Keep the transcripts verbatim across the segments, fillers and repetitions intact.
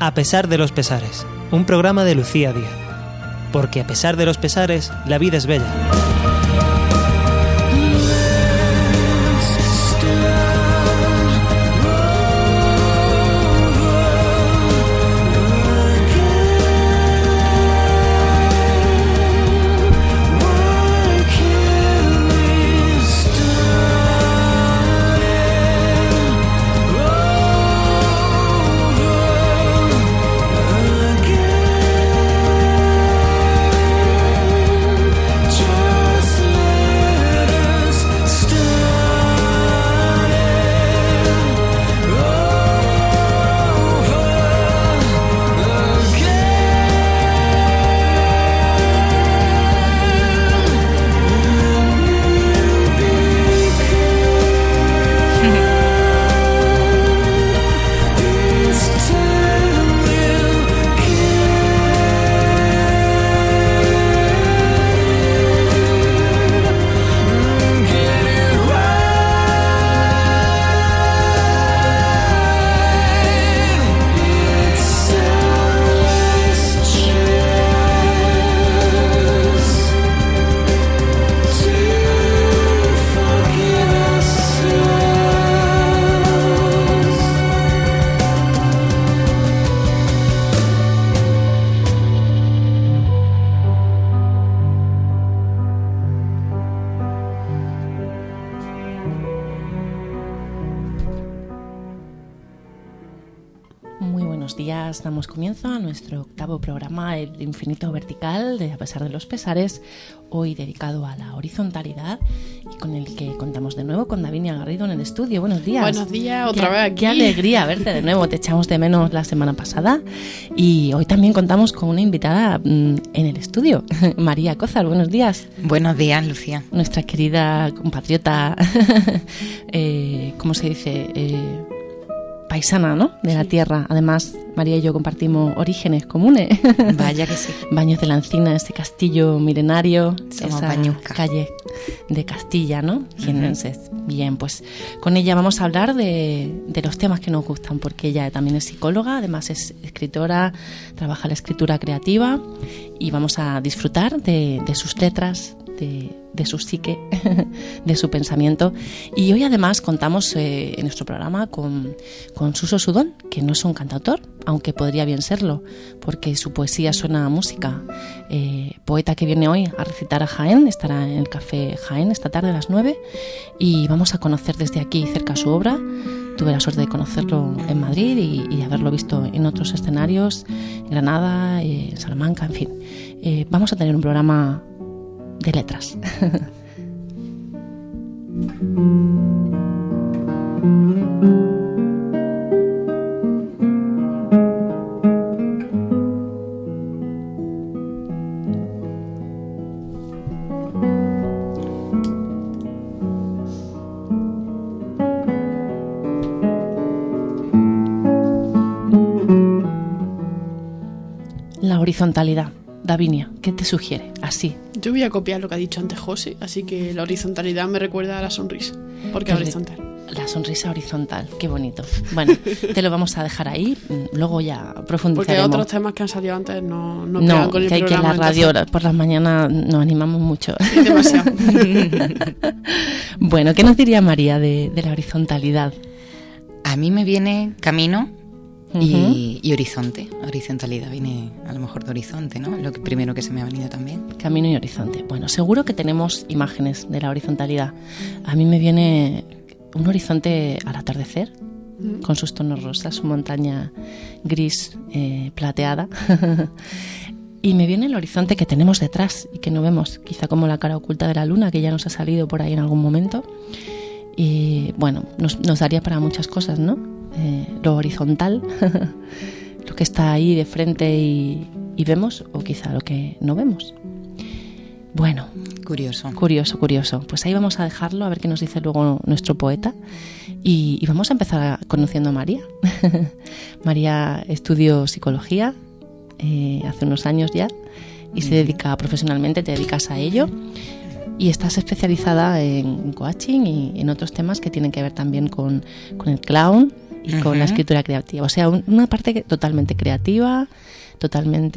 A pesar de los pesares, un programa de Lucía Díaz. Porque a pesar de los pesares, la vida es bella. Damos comienzo a nuestro octavo programa, El Infinito Vertical, de A pesar de los pesares, hoy dedicado a la horizontalidad y con el que contamos de nuevo con Davinia Garrido en el estudio. Buenos días. Buenos días, otra qué, vez aquí. Qué alegría verte de nuevo, te echamos de menos la semana pasada y hoy también contamos con una invitada mmm, en el estudio, María Cózar. Buenos días. Buenos días, Lucía. Nuestra querida compatriota, eh, ¿cómo se dice?, Eh, paisana, ¿no?, de sí. la tierra. Además, María y yo compartimos orígenes comunes. Vaya que sí. Baños de la Encina, ese castillo milenario, somos esa bañusca. Calle de Castilla, ¿no? Jiennenses. Uh-huh. Bien, pues con ella vamos a hablar de, de los temas que nos gustan, porque ella también es psicóloga, además es escritora, trabaja la escritura creativa y vamos a disfrutar de, de sus letras, de, de su psique, de su pensamiento. Y hoy además contamos eh, en nuestro programa con, con Suso Sudón, que no es un cantautor, aunque podría bien serlo, porque su poesía suena a música. Eh, poeta que viene hoy a recitar a Jaén, estará en el Café Jaén esta tarde a las nueve y vamos a conocer desde aquí cerca su obra. Tuve la suerte de conocerlo en Madrid y, y de haberlo visto en otros escenarios, en Granada, eh, en Salamanca, en fin. Eh, vamos a tener un programa de letras. La horizontalidad. Davinia, ¿qué te sugiere? Así. Yo voy a copiar lo que ha dicho antes José, así que la horizontalidad me recuerda a la sonrisa, porque es horizontal. La sonrisa horizontal, qué bonito. Bueno, te lo vamos a dejar ahí, luego ya profundizaremos. Porque otros temas que han salido antes no, no, no con el que hay que en la radio entonces... por las mañanas nos animamos mucho. Sí, demasiado. Bueno, ¿qué nos diría María de, de la horizontalidad? A mí me viene camino y, uh-huh. y horizonte. Horizontalidad viene a lo mejor de horizonte, ¿no? Lo que primero que se me ha venido también. Camino y horizonte. Bueno, seguro que tenemos imágenes de la horizontalidad. A mí me viene un horizonte al atardecer, uh-huh. con sus tonos rosas, su montaña gris eh, plateada. Y me viene el horizonte que tenemos detrás y que no vemos, quizá como la cara oculta de la luna, que ya nos ha salido por ahí en algún momento. Y bueno, nos, nos daría para muchas cosas, ¿no? Eh, lo horizontal, lo que está ahí de frente y, y vemos, o quizá lo que no vemos. Bueno, curioso, curioso, curioso. Pues ahí vamos a dejarlo, a ver qué nos dice luego nuestro poeta. Y, y vamos a empezar conociendo a María. María estudió psicología eh, hace unos años ya y se dedica profesionalmente, te dedicas a ello. Y estás especializada en coaching y en otros temas que tienen que ver también con, con el clown, y con uh-huh. la escritura creativa. O sea, un, una parte totalmente creativa, totalmente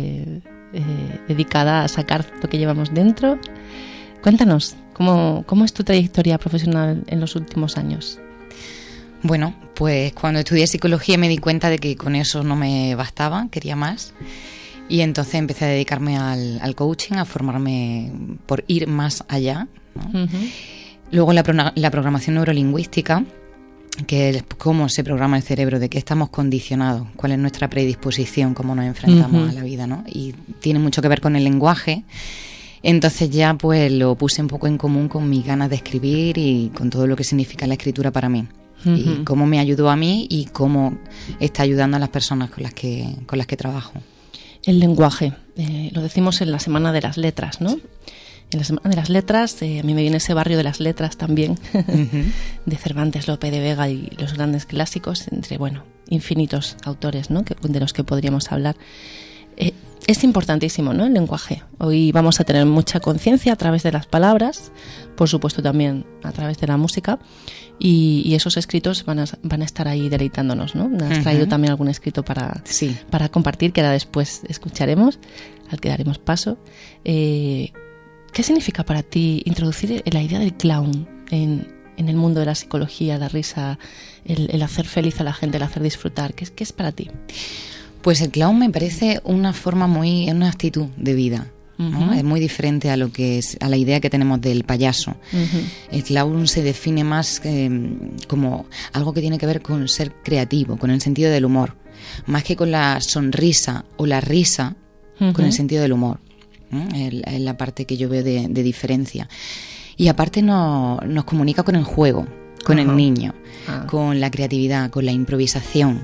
eh, dedicada a sacar lo que llevamos dentro. Cuéntanos, ¿cómo, cómo es tu trayectoria profesional en los últimos años? Bueno, pues cuando estudié psicología me di cuenta de que con eso no me bastaba, quería más. Y entonces empecé a dedicarme al, al coaching, a formarme por ir más allá, ¿no? Uh-huh. Luego la, pro, la programación neurolingüística, que es cómo se programa el cerebro, de qué estamos condicionados, cuál es nuestra predisposición, cómo nos enfrentamos uh-huh. a la vida, ¿no? Y tiene mucho que ver con el lenguaje. Entonces ya pues lo puse un poco en común con mis ganas de escribir y con todo lo que significa la escritura para mí. Uh-huh. Y cómo me ayudó a mí y cómo está ayudando a las personas con las que, con las que trabajo. El lenguaje, eh, lo decimos en la Semana de las Letras, ¿no? En la Semana de las Letras, eh, a mí me viene ese barrio de las letras también, uh-huh. de Cervantes, Lope de Vega y los grandes clásicos, entre, bueno, infinitos autores, ¿no? que, de los que podríamos hablar. Eh, es importantísimo, ¿no? El lenguaje. Hoy vamos a tener mucha conciencia a través de las palabras, por supuesto también a través de la música, y, y esos escritos van a, van a estar ahí deleitándonos, ¿no? Has uh-huh. traído también algún escrito para, sí. para compartir, que ahora después escucharemos, al que daremos paso. Eh, ¿Qué significa para ti introducir la idea del clown en, en el mundo de la psicología, la risa, el, el hacer feliz a la gente, el hacer disfrutar? ¿Qué es, qué es para ti? Pues el clown me parece una forma muy, una actitud de vida, ¿no? Uh-huh. Es muy diferente a lo que es, a la idea que tenemos del payaso. Uh-huh. El clown se define más eh, como algo que tiene que ver con ser creativo, con el sentido del humor, más que con la sonrisa o la risa, uh-huh. con el sentido del humor. ¿eh? Es la parte que yo veo de, de diferencia. Y aparte no, nos comunica con el juego, con uh-huh. el niño, uh-huh. con la creatividad, con la improvisación,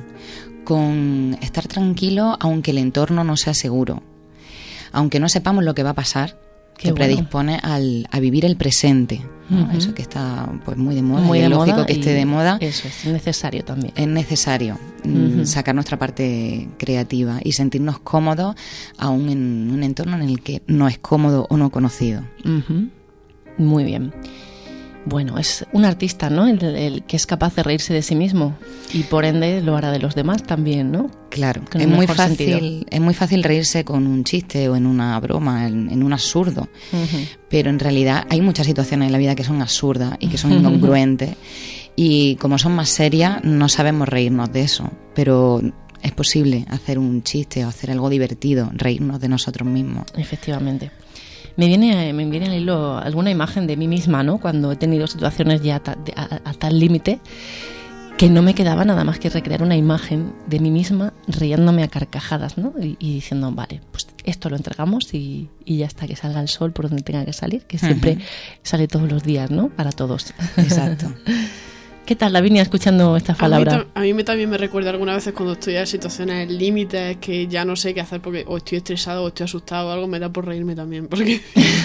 con estar tranquilo aunque el entorno no sea seguro, aunque no sepamos lo que va a pasar. Qué te bueno. predispone al, a vivir el presente, ¿no? Uh-huh. Eso que está pues muy de moda, muy y de es lógico moda, que esté de moda. Eso es necesario también. Es necesario uh-huh. sacar nuestra parte creativa y sentirnos cómodos aún en un entorno en el que no es cómodo o no conocido. Uh-huh. Muy bien. Bueno, es un artista, ¿no? El, el que es capaz de reírse de sí mismo y por ende lo hará de los demás también, ¿no? Claro, es muy fácil, es muy fácil reírse con un chiste o en una broma, en, en un absurdo, uh-huh. pero en realidad hay muchas situaciones en la vida que son absurdas y que son incongruentes y como son más serias no sabemos reírnos de eso, pero es posible hacer un chiste o hacer algo divertido, reírnos de nosotros mismos. Efectivamente. Me viene, me viene al hilo alguna imagen de mí misma, ¿no? Cuando he tenido situaciones ya a, a, a tal límite que no me quedaba nada más que recrear una imagen de mí misma riéndome a carcajadas, ¿no? Y, y diciendo, vale, pues esto lo entregamos y, y ya está, que salga el sol por donde tenga que salir, que siempre uh-huh. sale todos los días, ¿no? Para todos. Exacto. ¿Qué tal, Lavinia, escuchando esta palabra? A mí, a mí me, también me recuerda algunas veces cuando estoy en situaciones límites que ya no sé qué hacer porque o estoy estresado o estoy asustado o algo, me da por reírme también porque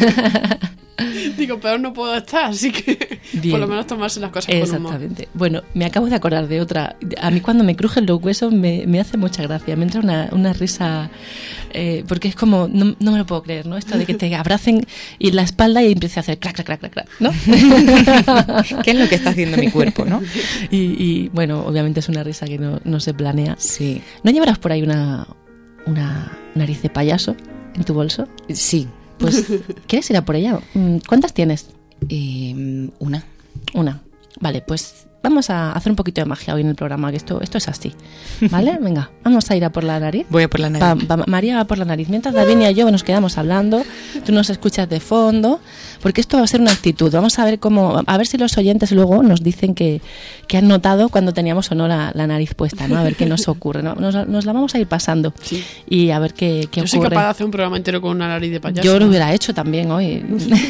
digo, peor no puedo estar, así que bien. Por lo menos tomarse las cosas con humor. Exactamente. Bueno, me acabo de acordar de otra. A mí cuando me crujen los huesos me, me hace mucha gracia, me entra una, una risa eh, porque es como, no, no me lo puedo creer, ¿no? Esto de que te abracen y la espalda y empiece a hacer crac, crac, crac, crac, ¿no? ¿Qué es lo que está haciendo mi cuerpo, no? Y, y bueno, obviamente es una risa que no, no se planea. Sí. ¿No llevarás por ahí una, una nariz de payaso en tu bolso? Sí. Pues, ¿quieres ir a por ella? ¿Cuántas tienes? Eh, una. Una. Vale, pues vamos a hacer un poquito de magia hoy en el programa, que esto, esto es así. ¿Vale? Venga, vamos a ir a por la nariz. Voy a por la nariz. Va, va, María va por la nariz. Mientras Davinia y yo nos quedamos hablando, tú nos escuchas de fondo, porque esto va a ser una actitud. Vamos a ver cómo, a ver si los oyentes luego nos dicen que, que han notado cuando teníamos o no la, la nariz puesta, ¿no? A ver qué nos ocurre, ¿no? Nos, nos la vamos a ir pasando sí. y a ver qué, qué yo ocurre. Yo soy capaz de hacer un programa entero con una nariz de payaso. Yo lo hubiera hecho también hoy.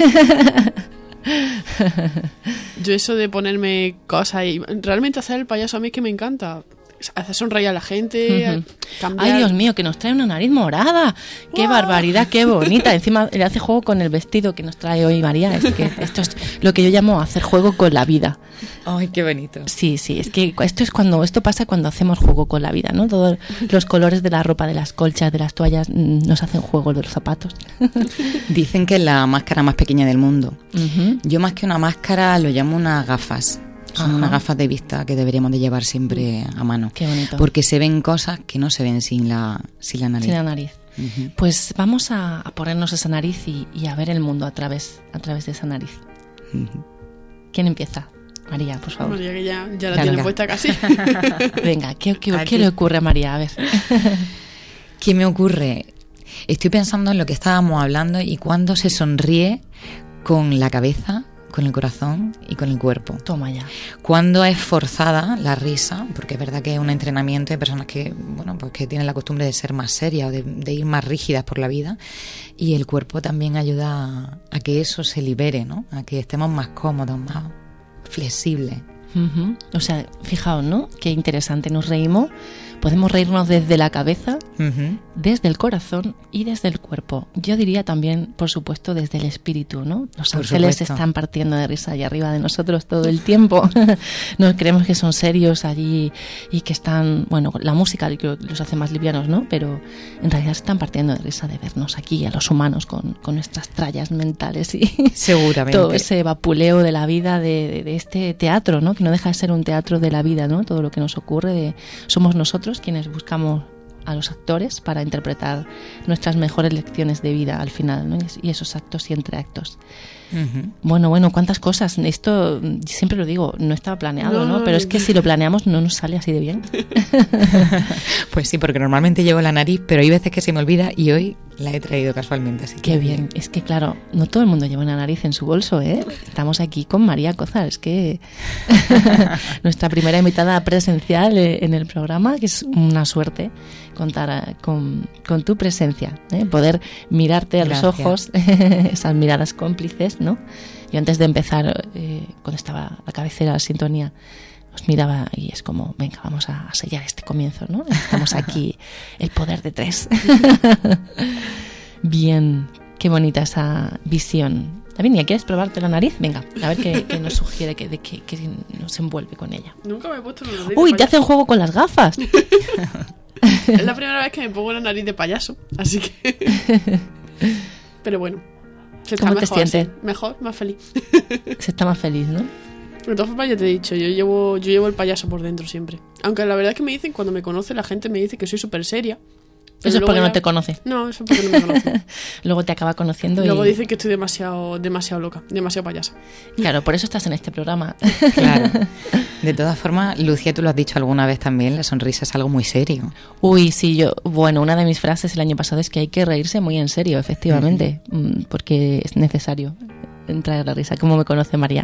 Yo eso de ponerme cosas y realmente hacer el payaso a mí es que me encanta. Hacer sonreír a la gente, uh-huh. cambiar. Ay, Dios mío, que nos trae una nariz morada. Qué wow. barbaridad, qué bonita. Encima le hace juego con el vestido que nos trae hoy María. Es que esto es lo que yo llamo hacer juego con la vida. Ay, qué bonito. Sí, sí, es que esto es cuando esto pasa cuando hacemos juego con la vida, ¿no? Todos los colores de la ropa, de las colchas, de las toallas nos hacen juego, de los zapatos. Dicen que es la máscara más pequeña del mundo. Uh-huh. Yo más que una máscara lo llamo unas gafas. Son Ajá. unas gafas de vista que deberíamos de llevar siempre a mano. Qué bonito. Porque se ven cosas que no se ven sin la, sin la nariz. Sin la nariz. Uh-huh. Pues vamos a, a ponernos esa nariz y, y a ver el mundo a través, a través de esa nariz. Uh-huh. ¿Quién empieza? María, por favor. María, que ya, ya la Venga. tiene puesta casi. Venga, ¿qué, qué, Aquí. ¿qué le ocurre a María? A ver. ¿Qué me ocurre? Estoy pensando en lo que estábamos hablando y cuando se sonríe con la cabeza, con el corazón y con el cuerpo. Toma ya. Cuando es forzada la risa, porque es verdad que es un entrenamiento de personas que, bueno, pues que tienen la costumbre de ser más serias o de, de ir más rígidas por la vida, y el cuerpo también ayuda a, a que eso se libere, ¿no? A que estemos más cómodos, más flexibles. Uh-huh. O sea, fijaos, ¿no? Qué interesante. Nos reímos. Podemos reírnos desde la cabeza, Uh-huh. desde el corazón y desde el cuerpo. Yo diría también, por supuesto, desde el espíritu, ¿no? Los Por ángeles supuesto. están partiendo de risa allá arriba de nosotros todo el tiempo. Nos creemos que son serios allí y que están, bueno, la música creo que los hace más livianos, ¿no? Pero en realidad están partiendo de risa de vernos aquí, a los humanos, con, con nuestras trallas mentales y Seguramente. todo ese vapuleo de la vida, de, de, de este teatro, ¿no? Que no deja de ser un teatro de la vida, ¿no? Todo lo que nos ocurre, de, somos nosotros quienes buscamos a los actores para interpretar nuestras mejores lecciones de vida al final, ¿no? Y esos actos y entreactos. Uh-huh. Bueno, bueno, cuántas cosas. Esto, siempre lo digo, no estaba planeado, ¿no? No, Pero es que si lo planeamos no nos sale así de bien. Pues sí, porque normalmente llevo la nariz, pero hay veces que se me olvida y hoy la he traído casualmente. Así que Qué bien. Es que, claro, no todo el mundo lleva una nariz en su bolso, ¿eh? Estamos aquí con María Cozar. Es que nuestra primera invitada presencial eh, en el programa, que es una suerte contar a- con, con tu presencia, ¿eh? Poder mirarte a los Gracias. ojos, esas miradas cómplices, ¿no? Yo antes de empezar, eh, cuando estaba la cabecera, la sintonía, os miraba y es como, venga, vamos a, a sellar este comienzo, ¿no? Estamos aquí, el poder de tres. Bien, qué bonita esa visión. Lavinia, ¿quieres probarte la nariz? Venga, a ver qué, qué nos sugiere, que, de qué, qué nos envuelve con ella. Nunca me he puesto una nariz de Uy, te payaso. hacen juego con las gafas. Es la primera vez que me pongo una nariz de payaso, así que... Pero bueno. Se está ¿Cómo te mejor sientes? así. Mejor, más feliz. Se está más feliz, ¿no? De todas formas, ya te he dicho, yo llevo, yo llevo el payaso por dentro siempre. Aunque la verdad es que me dicen, cuando me conoce, la gente me dice que soy súper seria. Pero Eso es luego porque ya- no te conoce. No, eso es porque no me conoce. Luego te acaba conociendo Luego y... dicen que estoy demasiado, demasiado loca, demasiado payasa. Claro, por eso estás en este programa. claro. De todas formas, Lucía, tú lo has dicho alguna vez también, la sonrisa es algo muy serio. Uy, sí, yo... Bueno, una de mis frases el año pasado es que hay que reírse muy en serio, efectivamente, mm, porque es necesario traer la risa, como me conoce María.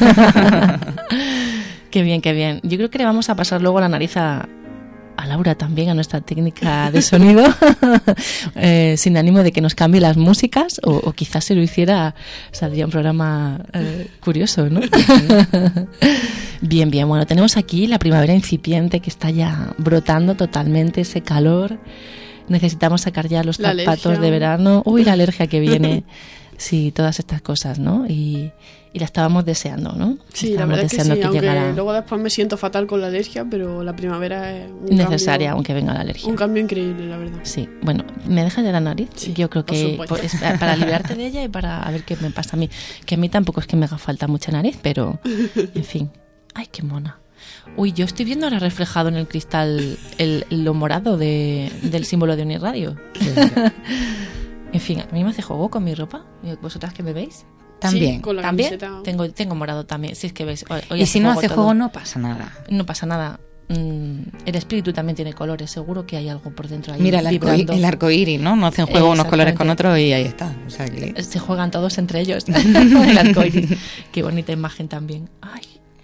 Qué bien, qué bien. Yo creo que le vamos a pasar luego la nariz a, a Laura también, a nuestra técnica de sonido, eh, sin ánimo de que nos cambie las músicas, o, o quizás si lo hiciera saldría un programa eh, curioso, ¿no? Bien, bien. Bueno, tenemos aquí la primavera incipiente que está ya brotando totalmente, ese calor. Necesitamos sacar ya los La zapatos alergia. de verano. Uy, la alergia que viene. Sí, todas estas cosas, ¿no? Y, y la estábamos deseando, ¿no? Sí, la estábamos verdad es que deseando sí, que aunque llegara luego después me siento fatal con la alergia, pero la primavera es un necesaria, cambio, aunque venga la alergia. un cambio increíble, la verdad. Sí, bueno, ¿me dejas de la nariz? Sí, Yo creo por que supuesto. por- es para liberarte de ella y para a ver qué me pasa a mí. Que a mí tampoco es que me haga falta mucha nariz, pero en fin. Ay, qué mona. Uy, yo estoy viendo ahora reflejado en el cristal el, lo morado de, del símbolo de Uniradio. En fin, a mí me hace juego con mi ropa. ¿Vosotras que me veis? También. Sí, con la ¿También? camiseta. Tengo, tengo morado también. Si es que veis. Hoy, hoy y si no hace todo. juego, no pasa nada. No pasa nada. Mm, el espíritu también tiene colores. Seguro que hay algo por dentro ahí. Mira, el arco, vibrando. el arco iris, ¿no? No hacen juego unos colores con Exactamente. otros y ahí está. O sea que... Se juegan todos entre ellos. El arcoíris. Qué bonita imagen también. Ay.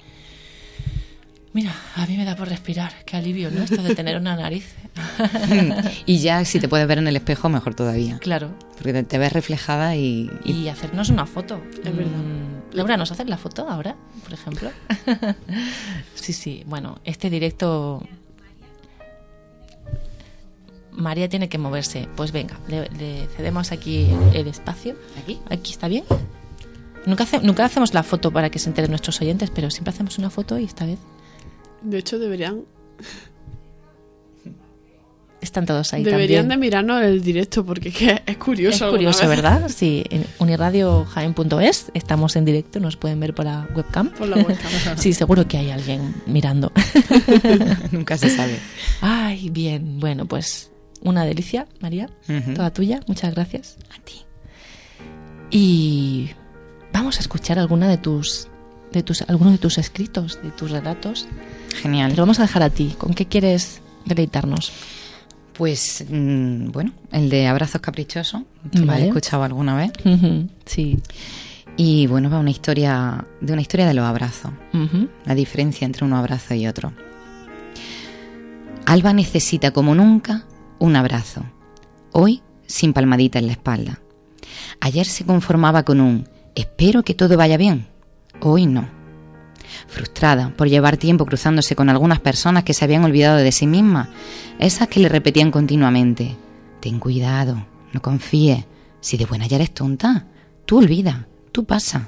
Mira, a mí me da por respirar. Qué alivio, ¿no? Esto de tener una nariz. y ya si te puedes ver en el espejo, mejor todavía. Claro. Porque te, te ves reflejada y... y- Y hacernos una foto. Es verdad. Mm, Laura, ¿nos haces la foto ahora, por ejemplo? Sí, sí. Bueno, este directo... María tiene que moverse. Pues venga, le, le cedemos aquí el, el espacio. ¿Aquí? Aquí está bien. Nunca, hace- nunca hacemos la foto para que se enteren nuestros oyentes, pero siempre hacemos una foto y esta vez... De hecho, deberían... están todos ahí. Deberían también. de mirarnos el directo porque es, que es curioso. Es curioso, ¿verdad? Sí, en uniradio jaén punto es estamos en directo, nos pueden ver por la webcam. Por la webcam. Sí, seguro que hay alguien mirando. Nunca se sabe. Ay, bien, bueno, pues una delicia, María, uh-huh. Toda tuya, muchas gracias. A ti. Y vamos a escuchar alguna de tus, de tus, alguno de tus escritos, de tus relatos. Genial. Te lo vamos a dejar a ti. ¿Con qué quieres deleitarnos? Pues, mmm, bueno, el de Abrazos Caprichosos, que vale. Lo he escuchado alguna vez. Uh-huh. Sí. Y bueno, va una historia, de una historia de los abrazos. Uh-huh. La diferencia entre un abrazo y otro. Alba necesita como nunca un abrazo. Hoy, sin palmadita en la espalda. Ayer se conformaba con un espero que todo vaya bien. Hoy no. Frustrada por llevar tiempo cruzándose con algunas personas que se habían olvidado de sí mismas, esas que le repetían continuamente: ten cuidado, no confíes, si de buena ya eres tonta, tú olvida, tú pasa.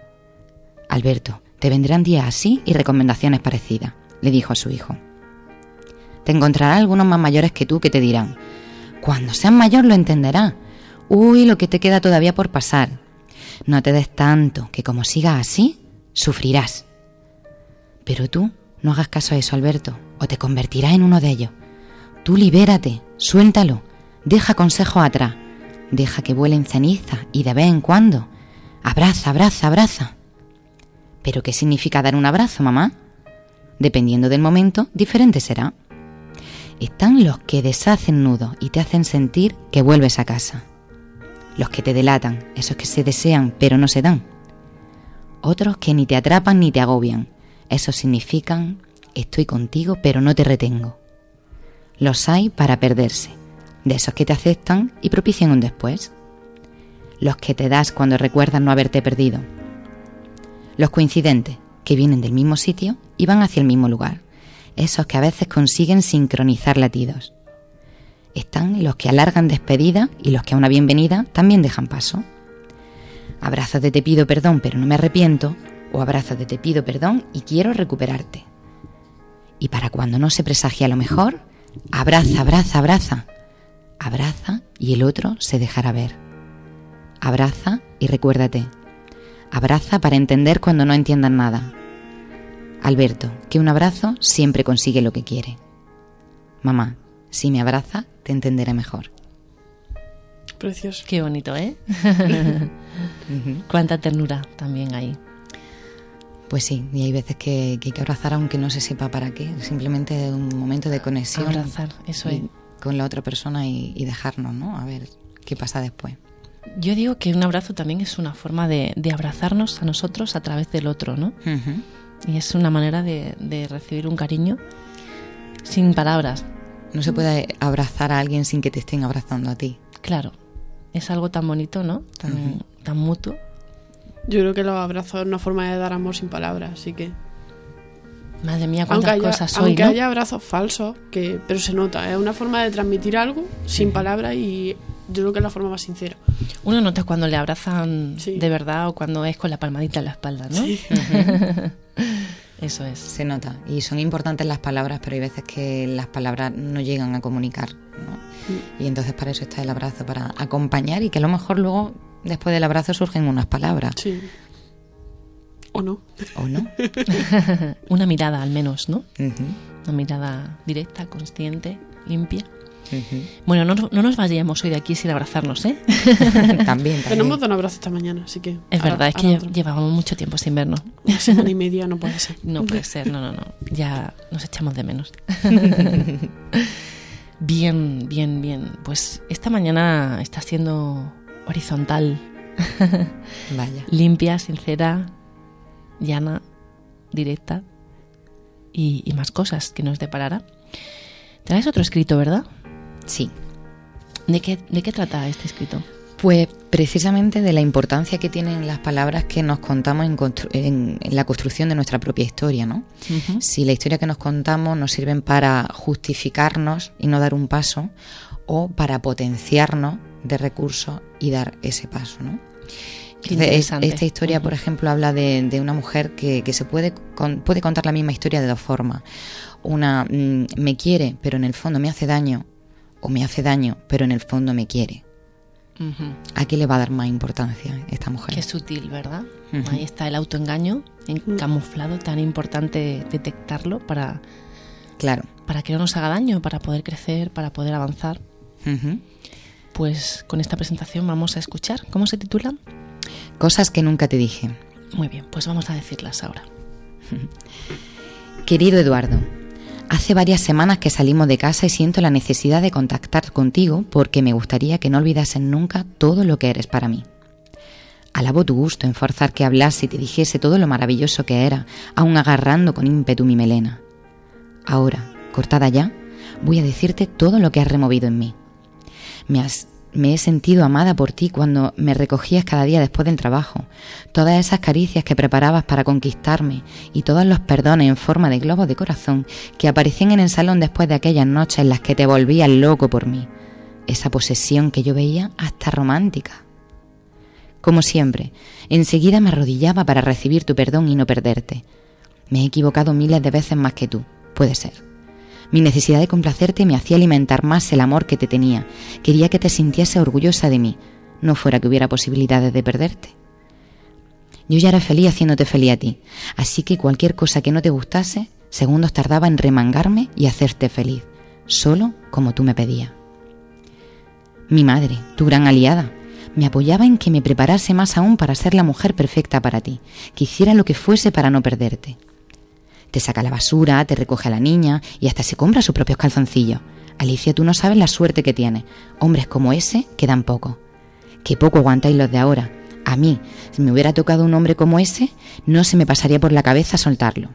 Alberto, te vendrán días así y recomendaciones parecidas, le dijo a su hijo. Te encontrarás algunos más mayores que tú que te dirán: cuando seas mayor lo entenderás. Uy, lo que te queda todavía por pasar. No te des tanto, que como sigas así, sufrirás. Pero tú no hagas caso a eso, Alberto, o te convertirás en uno de ellos. Tú libérate, suéltalo, deja consejos atrás, deja que vuelen cenizas y de vez en cuando abraza, abraza, abraza. ¿Pero qué significa dar un abrazo, mamá? Dependiendo del momento, diferente será. Están los que deshacen nudos y te hacen sentir que vuelves a casa. Los que te delatan, esos que se desean pero no se dan. Otros que ni te atrapan ni te agobian. Esos significan estoy contigo pero no te retengo. Los hay para perderse, de esos que te aceptan y propician un después. Los que te das cuando recuerdas no haberte perdido. Los coincidentes, que vienen del mismo sitio y van hacia el mismo lugar. Esos que a veces consiguen sincronizar latidos. Están los que alargan despedida y los que a una bienvenida también dejan paso. Abrazos de te pido perdón pero no me arrepiento, o abrazos de te pido perdón y quiero recuperarte. Y para cuando no se presagia lo mejor, abraza, abraza, abraza. Abraza y el otro se dejará ver. Abraza y recuérdate. Abraza para entender cuando no entiendan nada. Alberto, que un abrazo siempre consigue lo que quiere. Mamá, si me abraza, te entenderé mejor. Precioso. Qué bonito, ¿eh? Cuánta ternura también hay. Pues sí, y hay veces que, que hay que abrazar aunque no se sepa para qué. Simplemente un momento de conexión. Abrazar, eso es. Con la otra persona y, y dejarnos, ¿no? A ver qué pasa después. Yo digo que un abrazo también es una forma de, de abrazarnos a nosotros a través del otro, ¿no? Uh-huh. Y es una manera de, de recibir un cariño sin palabras. No se puede abrazar a alguien sin que te estén abrazando a ti. Claro, es algo tan bonito, ¿no? Tan, uh-huh. tan mutuo. Yo creo que los abrazos es una forma de dar amor sin palabras, así que... Madre mía, cuántas aunque haya, cosas soy, aunque ¿no? haya abrazos falsos, que pero se nota, es una forma de transmitir algo sin uh-huh. palabras y yo creo que es la forma más sincera. Uno nota cuando le abrazan sí. de verdad o cuando es con la palmadita en la espalda, ¿no? Sí. Uh-huh. Eso es. Se nota. Y son importantes las palabras, pero hay veces que las palabras no llegan a comunicar, ¿no? Mm. Y entonces para eso está el abrazo, para acompañar y que a lo mejor luego, después del abrazo, surgen unas palabras. Sí. O no. O no. Una mirada al menos, ¿no? Uh-huh. Una mirada directa, consciente, limpia. Uh-huh. Bueno, no, no nos vayamos hoy de aquí sin abrazarnos, ¿eh? también, también. Tenemos un abrazo esta mañana, así que... Es ahora, verdad, es que otro. Llevábamos mucho tiempo sin vernos. Una semana y media no puede ser. No puede ser, no, no, no. Ya nos echamos de menos. Bien, bien, bien. Pues esta mañana está siendo horizontal. Vaya. Limpia, sincera, llana, directa y, y más cosas que nos deparará. ¿Traes otro escrito, verdad? Sí. ¿De qué, de qué trata este escrito? Pues precisamente de la importancia que tienen las palabras que nos contamos en, constru- en, en la construcción de nuestra propia historia, ¿no? Uh-huh. Si la historia que nos contamos nos sirven para justificarnos y no dar un paso, o para potenciarnos de recursos y dar ese paso, ¿no? Entonces, esta historia, uh-huh. por ejemplo, habla de, de una mujer que, que se puede, con, puede contar la misma historia de dos formas. Una, mmm, me quiere, pero en el fondo me hace daño. o me hace daño, pero en el fondo me quiere. Uh-huh. ¿A qué le va a dar más importancia esta mujer? Qué sutil, ¿verdad? Uh-huh. Ahí está el autoengaño camuflado, tan importante detectarlo para, claro. para que no nos haga daño, para poder crecer, para poder avanzar. Uh-huh. Pues con esta presentación vamos a escuchar. ¿Cómo se titula? Cosas que nunca te dije. Muy bien, pues vamos a decirlas ahora. Querido Eduardo, hace varias semanas que salimos de casa y siento la necesidad de contactar contigo porque me gustaría que no olvidases nunca todo lo que eres para mí. Alabo tu gusto en forzar que hablase y te dijese todo lo maravilloso que era, aún agarrando con ímpetu mi melena. Ahora, cortada ya, voy a decirte todo lo que has removido en mí. Me has... Me he sentido amada por ti cuando me recogías cada día después del trabajo, todas esas caricias que preparabas para conquistarme y todos los perdones en forma de globos de corazón que aparecían en el salón después de aquellas noches en las que te volvías loco por mí. Esa posesión que yo veía hasta romántica. Como siempre, enseguida me arrodillaba para recibir tu perdón y no perderte. Me he equivocado miles de veces más que tú, puede ser. Mi necesidad de complacerte me hacía alimentar más el amor que te tenía. Quería que te sintiese orgullosa de mí, no fuera que hubiera posibilidades de perderte. Yo ya era feliz haciéndote feliz a ti, así que cualquier cosa que no te gustase, segundos tardaba en remangarme y hacerte feliz, solo como tú me pedías. Mi madre, tu gran aliada, me apoyaba en que me preparase más aún para ser la mujer perfecta para ti, que hiciera lo que fuese para no perderte. Te saca la basura, te recoge a la niña y hasta se compra sus propios calzoncillos. Alicia, tú no sabes la suerte que tienes. Hombres como ese quedan poco. Qué poco aguantáis los de ahora. A mí, si me hubiera tocado un hombre como ese, no se me pasaría por la cabeza soltarlo.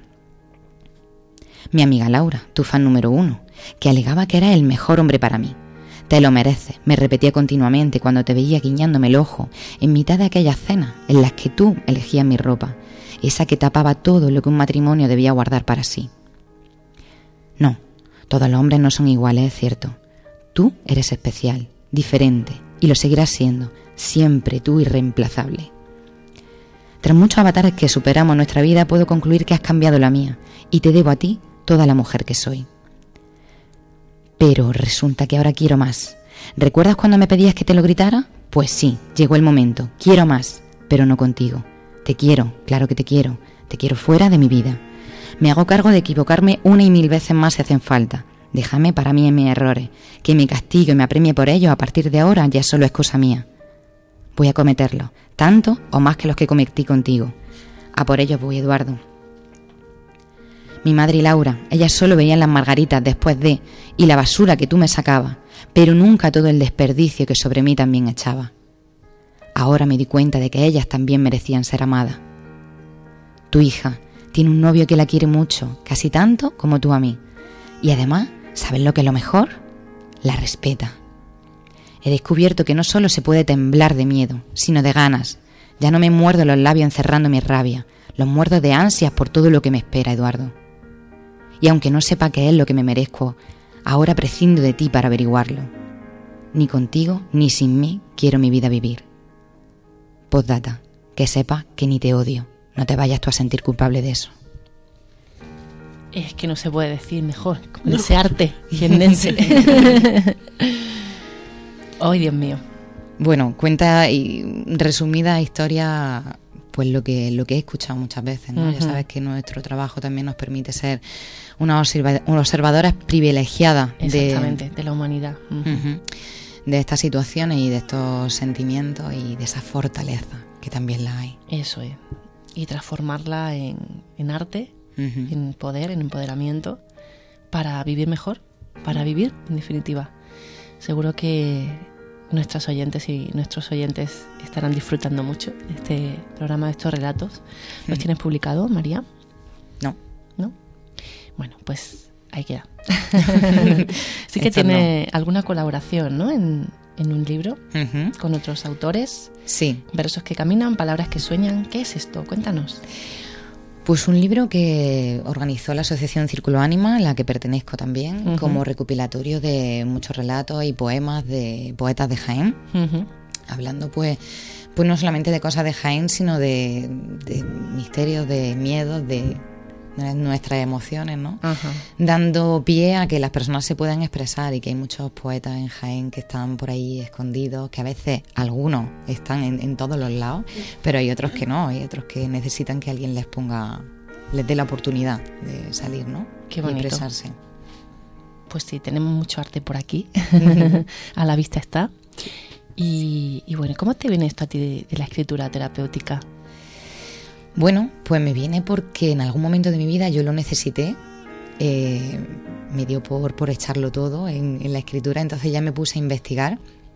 Mi amiga Laura, tu fan número uno, que alegaba que era el mejor hombre para mí. Te lo mereces, me repetía continuamente cuando te veía guiñándome el ojo en mitad de aquellas cenas en las que tú elegías mi ropa. Esa que tapaba todo lo que un matrimonio debía guardar para sí. No, todos los hombres no son iguales, es cierto. Tú eres especial, diferente, y lo seguirás siendo, siempre tú irreemplazable. Tras muchos avatares que superamos en nuestra vida, puedo concluir que has cambiado la mía, y te debo a ti toda la mujer que soy. Pero resulta que ahora quiero más. ¿Recuerdas cuando me pedías que te lo gritara? Pues sí, llegó el momento, quiero más, pero no contigo. Te quiero, claro que te quiero, te quiero fuera de mi vida. Me hago cargo de equivocarme una y mil veces más si hacen falta. Déjame para mí en mis errores, que me castigue y me apremie por ello a partir de ahora ya solo es cosa mía. Voy a cometerlo, tanto o más que los que cometí contigo. A por ellos voy, Eduardo. Mi madre y Laura, ellas solo veían las margaritas después de, y la basura que tú me sacabas, pero nunca todo el desperdicio que sobre mí también echaba. Ahora me di cuenta de que ellas también merecían ser amadas. Tu hija tiene un novio que la quiere mucho, casi tanto como tú a mí. Y además, ¿sabes lo que es lo mejor? La respeta. He descubierto que no solo se puede temblar de miedo, sino de ganas. Ya no me muerdo los labios encerrando mi rabia, los muerdo de ansias por todo lo que me espera, Eduardo. Y aunque no sepa qué es lo que me merezco, ahora prescindo de ti para averiguarlo. Ni contigo ni sin mí quiero mi vida vivir. Postdata, que sepa que ni te odio. No te vayas tú a sentir culpable de eso. Es que no se puede decir mejor, con ese arte jiennense. Ay, Dios mío. Bueno, cuenta y resumida historia, pues lo que lo que he escuchado muchas veces, ¿no? Uh-huh. Ya sabes que nuestro trabajo también nos permite ser una observa- observadoras privilegiadas Exactamente, de, de la humanidad. Uh-huh. Uh-huh, de estas situaciones y de estos sentimientos y de esa fortaleza que también la hay. Eso es. Y transformarla en, en arte, uh-huh, en poder, en empoderamiento, para vivir mejor, para vivir, en definitiva. Seguro que nuestras oyentes y nuestros oyentes estarán disfrutando mucho de este programa, de estos relatos. ¿Los uh-huh. tienes publicados, María? No. ¿No? Bueno, pues ahí queda. Sí que Esto tiene no. alguna colaboración, ¿no? En, en un libro, uh-huh, con otros autores. Sí. Versos que caminan, palabras que sueñan. ¿Qué es esto? Cuéntanos. Pues un libro que organizó la Asociación Círculo Ánima, a la que pertenezco también, uh-huh, como recopilatorio de muchos relatos y poemas de poetas de Jaén, uh-huh, hablando pues, pues no solamente de cosas de Jaén, sino de, de misterios, de miedos, de, nuestras emociones, ¿no? Ajá. Dando pie a que las personas se puedan expresar, y que hay muchos poetas en Jaén que están por ahí escondidos, que a veces algunos están en, en todos los lados, pero hay otros que no, hay otros que necesitan que alguien les ponga, les dé la oportunidad de salir, ¿no? Qué bonito. Y expresarse. Pues sí, tenemos mucho arte por aquí, a la vista está. Y, y bueno, ¿cómo te viene esto a ti de, de la escritura terapéutica? Bueno, pues me viene porque en algún momento de mi vida yo lo necesité, eh, me dio por, por echarlo todo en, en la escritura, entonces ya me puse a investigar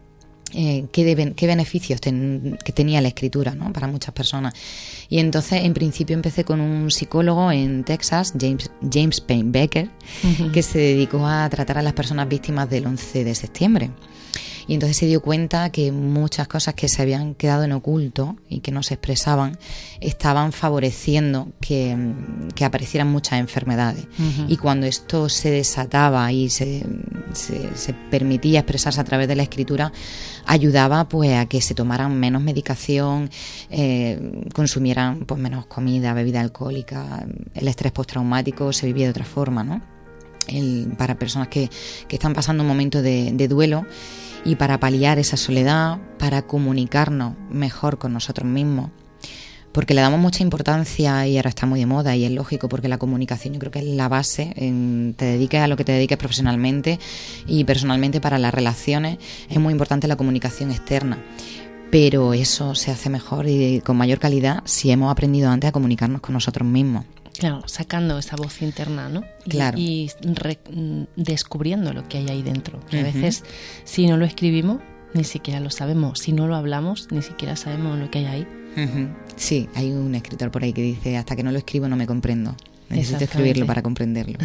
eh, qué, de, qué beneficios ten, que tenía la escritura, ¿no? Para muchas personas. Y entonces en principio empecé con un psicólogo en Texas, James, James Payne Becker, uh-huh. que se dedicó a tratar a las personas víctimas del once de septiembre. Y entonces se dio cuenta que muchas cosas que se habían quedado en oculto y que no se expresaban estaban favoreciendo que, que aparecieran muchas enfermedades. Uh-huh. Y cuando esto se desataba y se, se, se permitía expresarse a través de la escritura, ayudaba pues a que se tomaran menos medicación, eh, consumieran pues menos comida, bebida alcohólica, el estrés postraumático se vivía de otra forma, ¿no? El, para personas que, que están pasando un momento de, de duelo, y para paliar esa soledad, para comunicarnos mejor con nosotros mismos, porque le damos mucha importancia y ahora está muy de moda y es lógico, porque la comunicación yo creo que es la base, en, te dediques a lo que te dediques profesionalmente y personalmente, para las relaciones es muy importante la comunicación externa, pero eso se hace mejor y con mayor calidad si hemos aprendido antes a comunicarnos con nosotros mismos. Claro, sacando esa voz interna, ¿no? Claro. Y, y re, descubriendo lo que hay ahí dentro. Que uh-huh. a veces, si no lo escribimos, ni siquiera lo sabemos. Si no lo hablamos, ni siquiera sabemos lo que hay ahí. Uh-huh. Sí, hay un escritor por ahí que dice: hasta que no lo escribo no me comprendo. Necesito escribirlo para comprenderlo.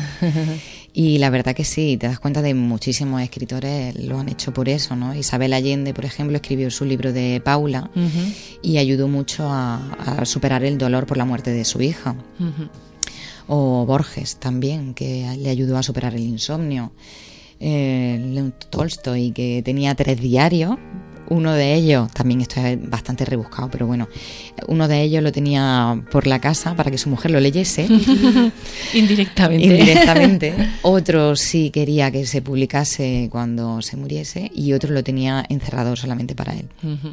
Y la verdad que sí, te das cuenta de muchísimos escritores lo han hecho por eso, ¿no? Isabel Allende, por ejemplo, escribió su libro de Paula uh-huh. y ayudó mucho a, a superar el dolor por la muerte de su hija. Uh-huh. O Borges también, que le ayudó a superar el insomnio. Eh, León Tolstoy, que tenía tres diarios. Uno de ellos, también esto es bastante rebuscado, pero bueno, uno de ellos lo tenía por la casa para que su mujer lo leyese. Indirectamente. Indirectamente. Otro sí quería que se publicase cuando se muriese, y otro lo tenía encerrado solamente para él. Uh-huh.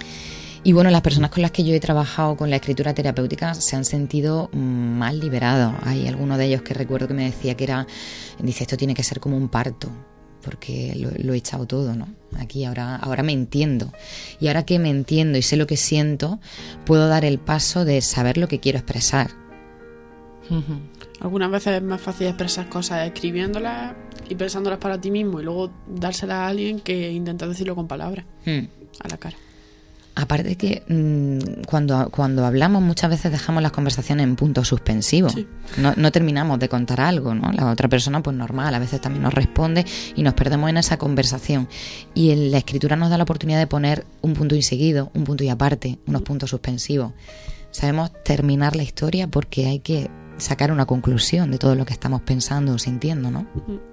Y bueno, las personas con las que yo he trabajado con la escritura terapéutica se han sentido más liberados. Hay alguno de ellos que recuerdo que me decía que era, dice, esto tiene que ser como un parto, porque lo, lo he echado todo, ¿no? Aquí ahora, ahora me entiendo. Y ahora que me entiendo y sé lo que siento, puedo dar el paso de saber lo que quiero expresar. Uh-huh. Algunas veces es más fácil expresar cosas escribiéndolas y pensándolas para ti mismo, y luego dárselas a alguien, que intentar decirlo con palabras, hmm. a la cara. Aparte que mmm, cuando, cuando hablamos muchas veces dejamos las conversaciones en punto suspensivo. Sí. No, no terminamos de contar algo, ¿no? La otra persona, pues normal, a veces también nos responde y nos perdemos en esa conversación. Y en la escritura nos da la oportunidad de poner un punto y seguido, un punto y aparte, unos puntos suspensivos. Sabemos terminar la historia porque hay que sacar una conclusión de todo lo que estamos pensando o sintiendo, ¿no?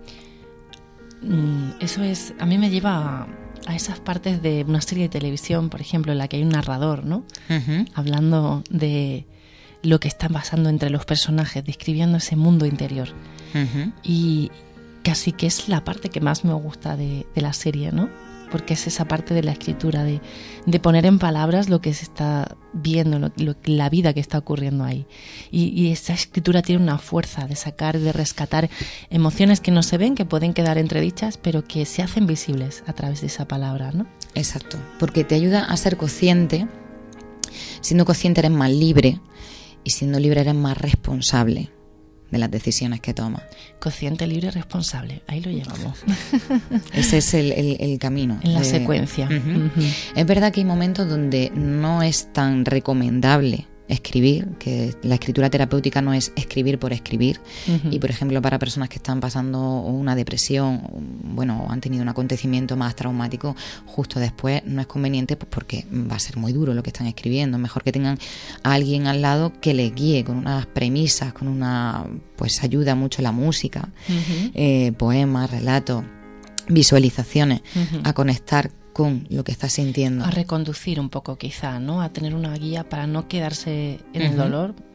Mm, eso es, a mí me lleva a... a esas partes de una serie de televisión, por ejemplo, en la que hay un narrador, ¿no? Uh-huh. Hablando de lo que está pasando entre los personajes, describiendo ese mundo interior. Uh-huh. Y casi que es la parte que más me gusta de, de la serie, ¿no? Porque es esa parte de la escritura, de, de poner en palabras lo que se está viendo, lo, lo, la vida que está ocurriendo ahí. Y, y esa escritura tiene una fuerza de sacar, de rescatar emociones que no se ven, que pueden quedar entredichas, pero que se hacen visibles a través de esa palabra, ¿no? Exacto, porque te ayuda a ser consciente. Siendo consciente eres más libre, y siendo libre eres más responsable de las decisiones que tomas. Consciente, libre y responsable. Ahí lo llevamos. Ese es el, el, el camino. En la de... secuencia. Uh-huh. Uh-huh. Es verdad que hay momentos donde no es tan recomendable escribir, que la escritura terapéutica no es escribir por escribir. Uh-huh. Y por ejemplo, para personas que están pasando una depresión, bueno, o han tenido un acontecimiento más traumático justo después, no es conveniente, pues porque va a ser muy duro lo que están escribiendo. Mejor que tengan a alguien al lado que les guíe con unas premisas, con una, pues ayuda mucho la música, uh-huh. eh, poemas, relatos, visualizaciones, uh-huh. a conectar con lo que estás sintiendo. A reconducir un poco quizá, ¿no? A tener una guía para no quedarse en uh-huh. el dolor,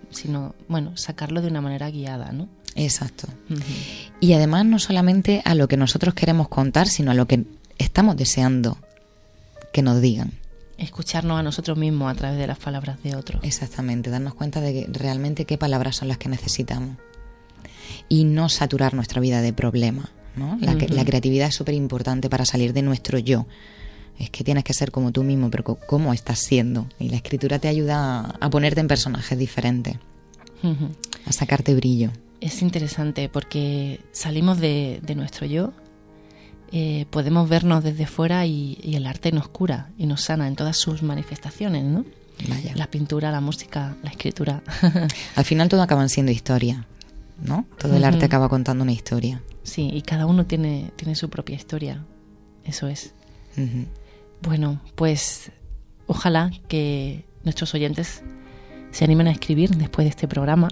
sino, bueno, sacarlo de una manera guiada, ¿no? Exacto. Uh-huh. Y además no solamente a lo que nosotros queremos contar, sino a lo que estamos deseando que nos digan. Escucharnos a nosotros mismos a través de las palabras de otros. Exactamente, darnos cuenta de que realmente qué palabras son las que necesitamos. Y no saturar nuestra vida de problemas, ¿no? La, uh-huh. la creatividad es súper importante para salir de nuestro yo. Es que tienes que ser como tú mismo, pero ¿cómo estás siendo? Y la escritura te ayuda a, a ponerte en personajes diferentes, uh-huh. a sacarte brillo. Es interesante porque salimos de, de nuestro yo, eh, podemos vernos desde fuera y, y el arte nos cura y nos sana en todas sus manifestaciones, ¿no? Vaya. La pintura, la música, la escritura. Al final todo acaban siendo historia, ¿no? Todo el uh-huh. arte acaba contando una historia. Sí, y cada uno tiene, tiene su propia historia, eso es. Uh-huh. Bueno, pues ojalá que nuestros oyentes se animen a escribir después de este programa.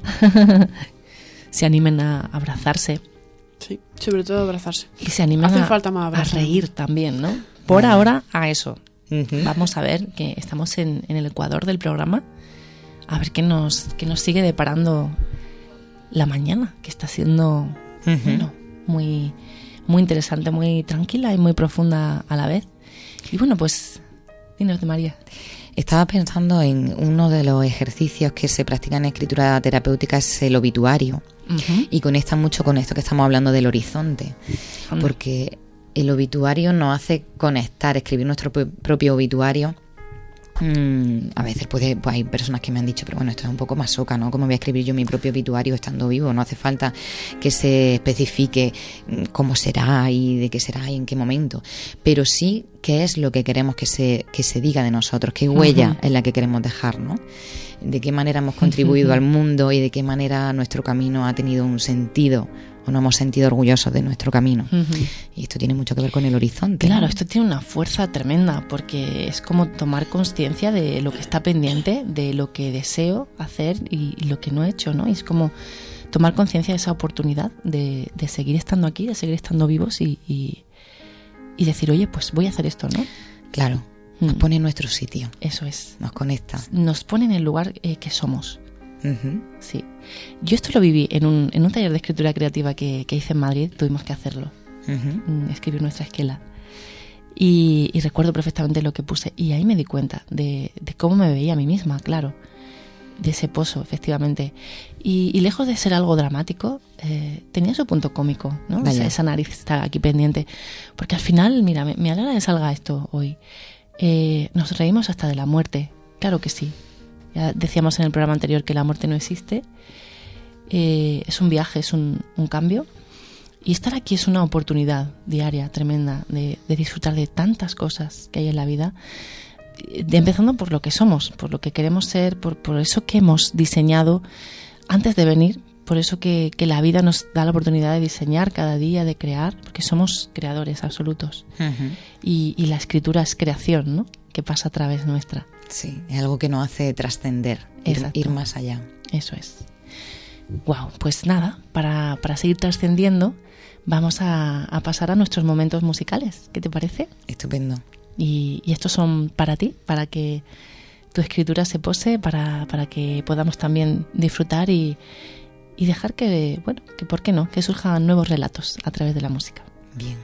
Se animen a abrazarse. Sí, sobre todo abrazarse. Y se animen Hace a, falta más a reír también, ¿no? Por uh-huh. ahora, a eso. Uh-huh. Vamos a ver que estamos en, en el ecuador del programa. A ver qué nos, qué nos sigue deparando la mañana, que está siendo uh-huh. bueno, muy, muy interesante, muy tranquila y muy profunda a la vez. Y bueno, pues, dinos de María. Estaba pensando en uno de los ejercicios que se practican en escritura terapéutica, es el obituario. Uh-huh. Y conecta mucho con esto que estamos hablando del horizonte. Uh-huh. Porque el obituario nos hace conectar, escribir nuestro p- propio obituario. Mm, a veces puede, pues hay personas que me han dicho, pero bueno, esto es un poco más soca, ¿no? ¿Cómo voy a escribir yo mi propio obituario estando vivo? No hace falta que se especifique cómo será y de qué será y en qué momento. Pero sí qué es lo que queremos que se, que se diga de nosotros, qué huella uh-huh. es la que queremos dejar, ¿no? De qué manera hemos contribuido uh-huh. al mundo y de qué manera nuestro camino ha tenido un sentido o nos hemos sentido orgullosos de nuestro camino. Uh-huh. Y esto tiene mucho que ver con el horizonte. Claro, ¿no? Esto tiene una fuerza tremenda porque es como tomar conciencia de lo que está pendiente, de lo que deseo hacer y, y lo que no he hecho, ¿no? Y es como tomar conciencia de esa oportunidad de, de seguir estando aquí, de seguir estando vivos y, y, y decir, oye, pues voy a hacer esto, ¿no? Claro, nos mm. pone en nuestro sitio. Eso es. Nos conecta. Nos pone en el lugar eh, que somos. Uh-huh. Sí. Yo esto lo viví en un, en un taller de escritura creativa que, que hice en Madrid. Tuvimos que hacerlo, uh-huh. escribir nuestra esquela y, y recuerdo perfectamente lo que puse y ahí me di cuenta de, de cómo me veía a mí misma, claro, de ese pozo, efectivamente, y, y lejos de ser algo dramático, eh, tenía su punto cómico, ¿no? O sea, esa nariz está aquí pendiente, porque al final, mira, me, me alegra que salga esto hoy. Eh, nos reímos hasta de la muerte, claro que sí. Ya decíamos en el programa anterior que la muerte no existe. Eh, es un viaje, es un, un cambio. Y estar aquí es una oportunidad diaria tremenda de, de disfrutar de tantas cosas que hay en la vida. De, empezando por lo que somos, por lo que queremos ser, por, por eso que hemos diseñado antes de venir. Por eso que, que la vida nos da la oportunidad de diseñar cada día, de crear, porque somos creadores absolutos. Uh-huh. Y, y la escritura es creación, ¿no? Que pasa a través nuestra. Sí, es algo que nos hace trascender, ir, ir más allá. Eso es. Wow, pues nada, para, para seguir trascendiendo, vamos a, a pasar a nuestros momentos musicales. ¿Qué te parece? Estupendo. Y, y estos son para ti, para que tu escritura se pose, para, para que podamos también disfrutar y, y dejar que, bueno, que por qué no, que surjan nuevos relatos a través de la música. Bien.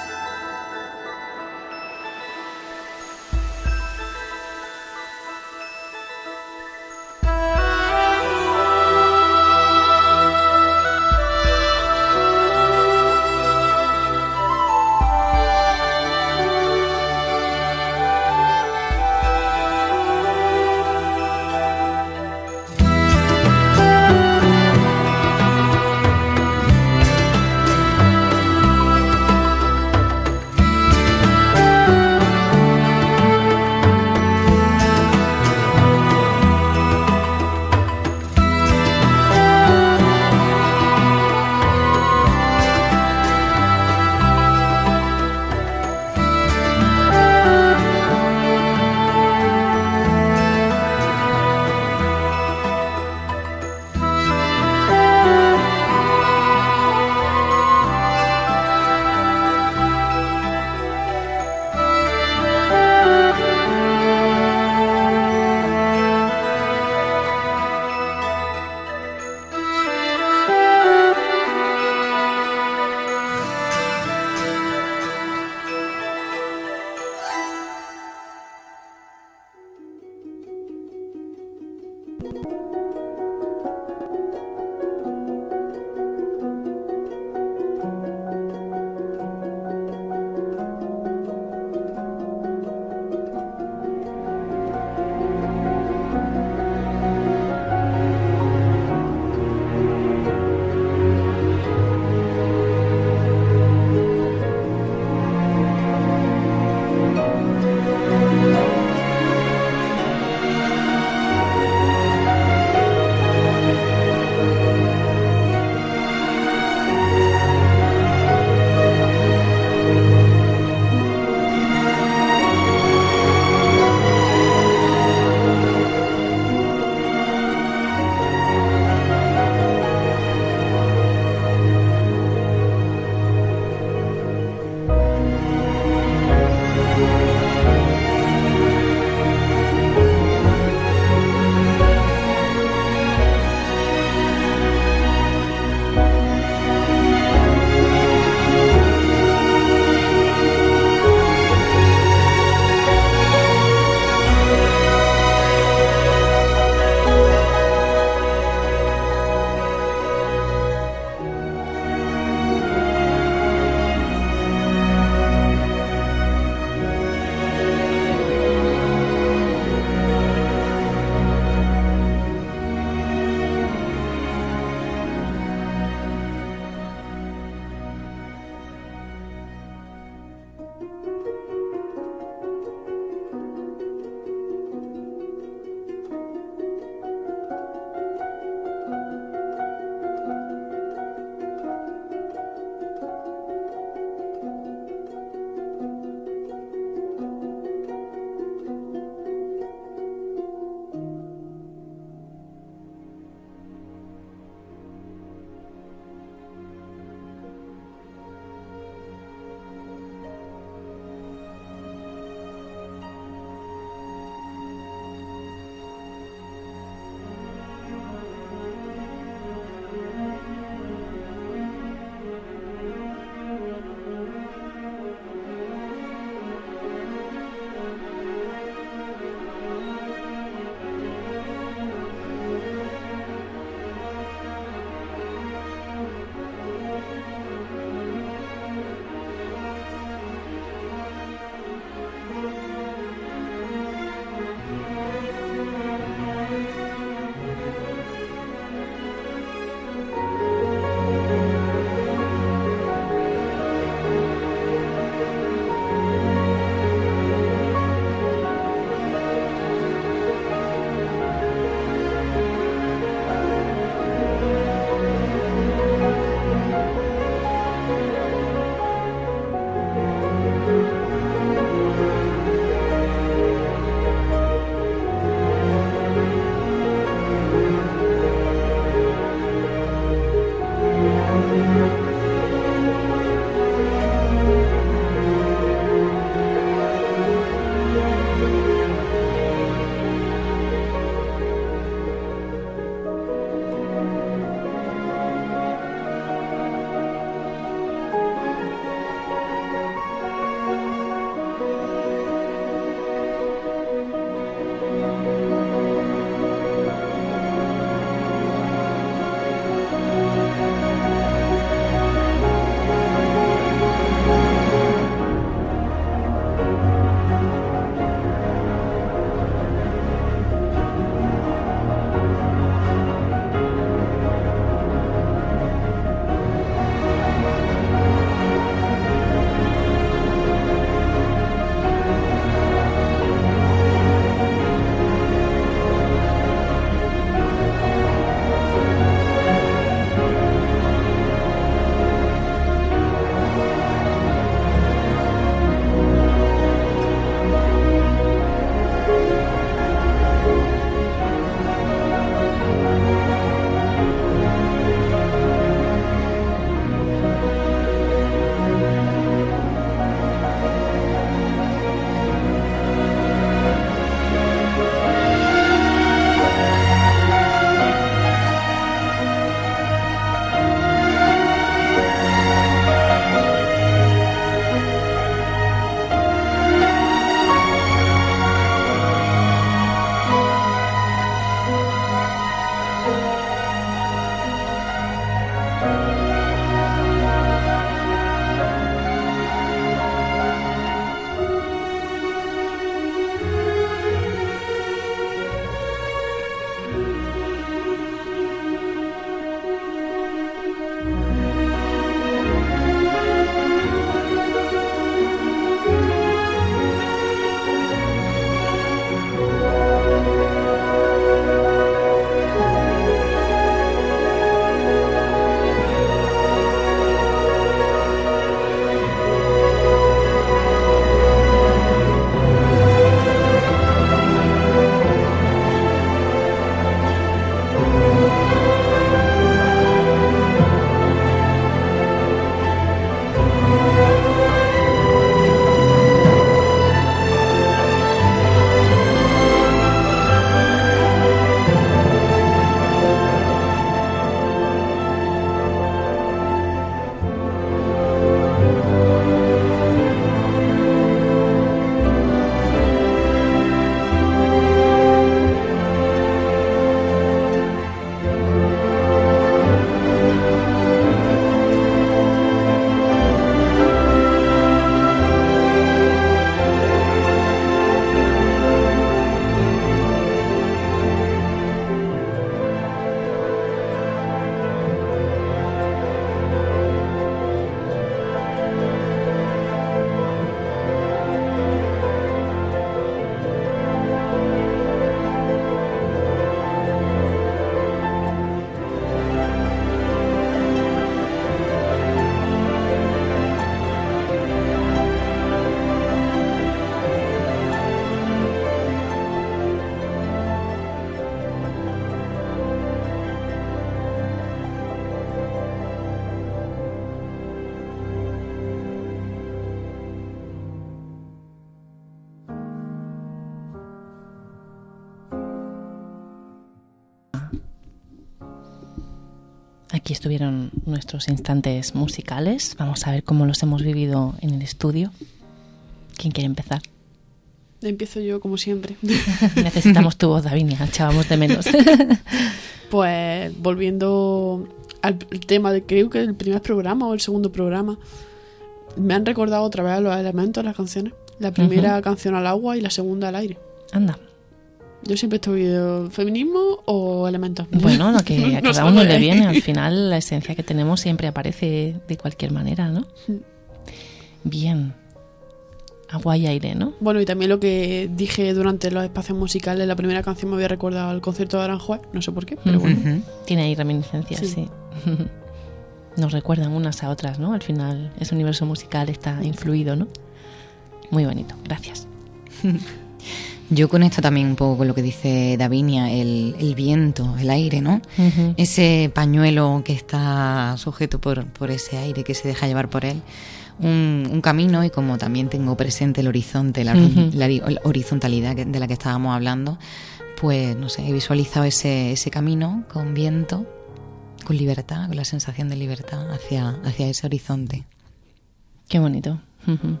Aquí estuvieron nuestros instantes musicales. Vamos a ver cómo los hemos vivido en el estudio. ¿Quién quiere empezar? Empiezo yo, como siempre. Necesitamos tu voz, Davinia, echábamos de menos. Pues volviendo al tema de, creo que el primer programa o el segundo programa, me han recordado otra vez los elementos de las canciones. La primera uh-huh. canción al agua y la segunda al aire. Anda. Yo siempre estoy viendo feminismo o elementos. Bueno, lo que a cada uno le viene, al final la esencia que tenemos siempre aparece de cualquier manera, ¿no? Bien. Agua y aire, ¿no? Bueno, y también lo que dije durante los espacios musicales, la primera canción me había recordado al concierto de Aranjuez, no sé por qué, pero bueno. Uh-huh. Tiene ahí reminiscencias, sí. sí. Nos recuerdan unas a otras, ¿no? Al final ese universo musical está influido, ¿no? Muy bonito, gracias. Yo conecto también un poco con lo que dice Davinia, el, el viento, el aire, ¿no? Uh-huh. Ese pañuelo que está sujeto por, por ese aire, que se deja llevar por él. Un, un camino, y como también tengo presente el horizonte, la, uh-huh. la, la horizontalidad de la que estábamos hablando, pues no sé, he visualizado ese, ese camino con viento, con libertad, con la sensación de libertad hacia, hacia ese horizonte. Qué bonito. Uh-huh.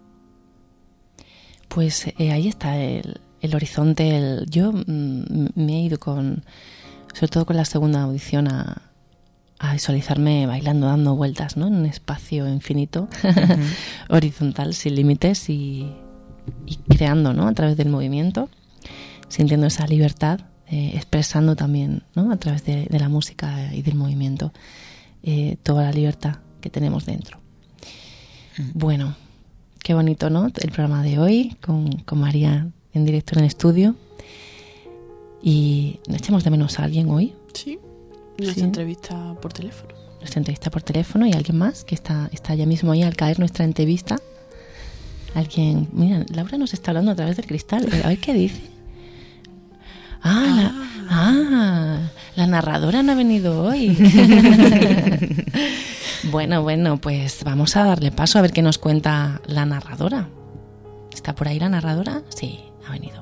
Pues eh, ahí está el, el horizonte. El, yo mm, me he ido con, sobre todo con la segunda audición, a, a visualizarme bailando, dando vueltas, ¿no? En un espacio infinito, uh-huh. horizontal, sin límites, y, y creando, ¿no? A través del movimiento, sintiendo esa libertad, eh, expresando también, ¿no? A través de, de la música y del movimiento, eh, toda la libertad que tenemos dentro. Uh-huh. Bueno. Qué bonito, ¿no? El programa de hoy con, con María en directo en el estudio. ¿Y nos echamos de menos a alguien hoy? Sí, nuestra sí. entrevista por teléfono. Nuestra entrevista por teléfono, y alguien más que está, está ya mismo ahí al caer nuestra entrevista. Alguien, mira, Laura nos está hablando a través del cristal. A ver qué dice. Ah, ah. La, ah, la narradora no ha venido hoy. Bueno, bueno, pues vamos a darle paso a ver qué nos cuenta la narradora. ¿Está por ahí la narradora? Sí, ha venido.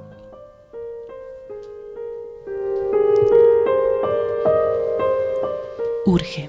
Urge.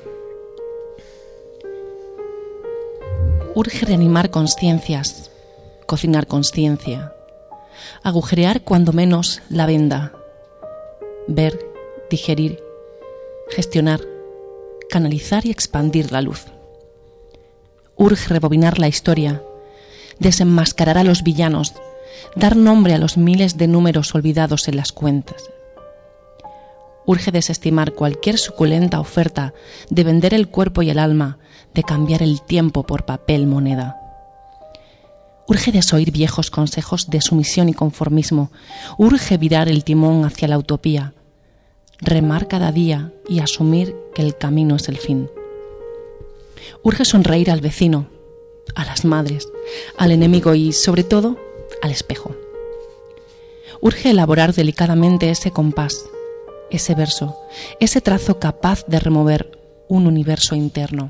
Urge reanimar consciencias, cocinar consciencia, agujerear cuando menos la venda, ver, digerir, gestionar, canalizar y expandir la luz. Urge rebobinar la historia, desenmascarar a los villanos, dar nombre a los miles de números olvidados en las cuentas. Urge desestimar cualquier suculenta oferta de vender el cuerpo y el alma, de cambiar el tiempo por papel moneda. Urge desoír viejos consejos de sumisión y conformismo. Urge virar el timón hacia la utopía, remar cada día y asumir que el camino es el fin. Urge sonreír al vecino, a las madres, al enemigo y, sobre todo, al espejo. Urge elaborar delicadamente ese compás, ese verso, ese trazo capaz de remover un universo interno.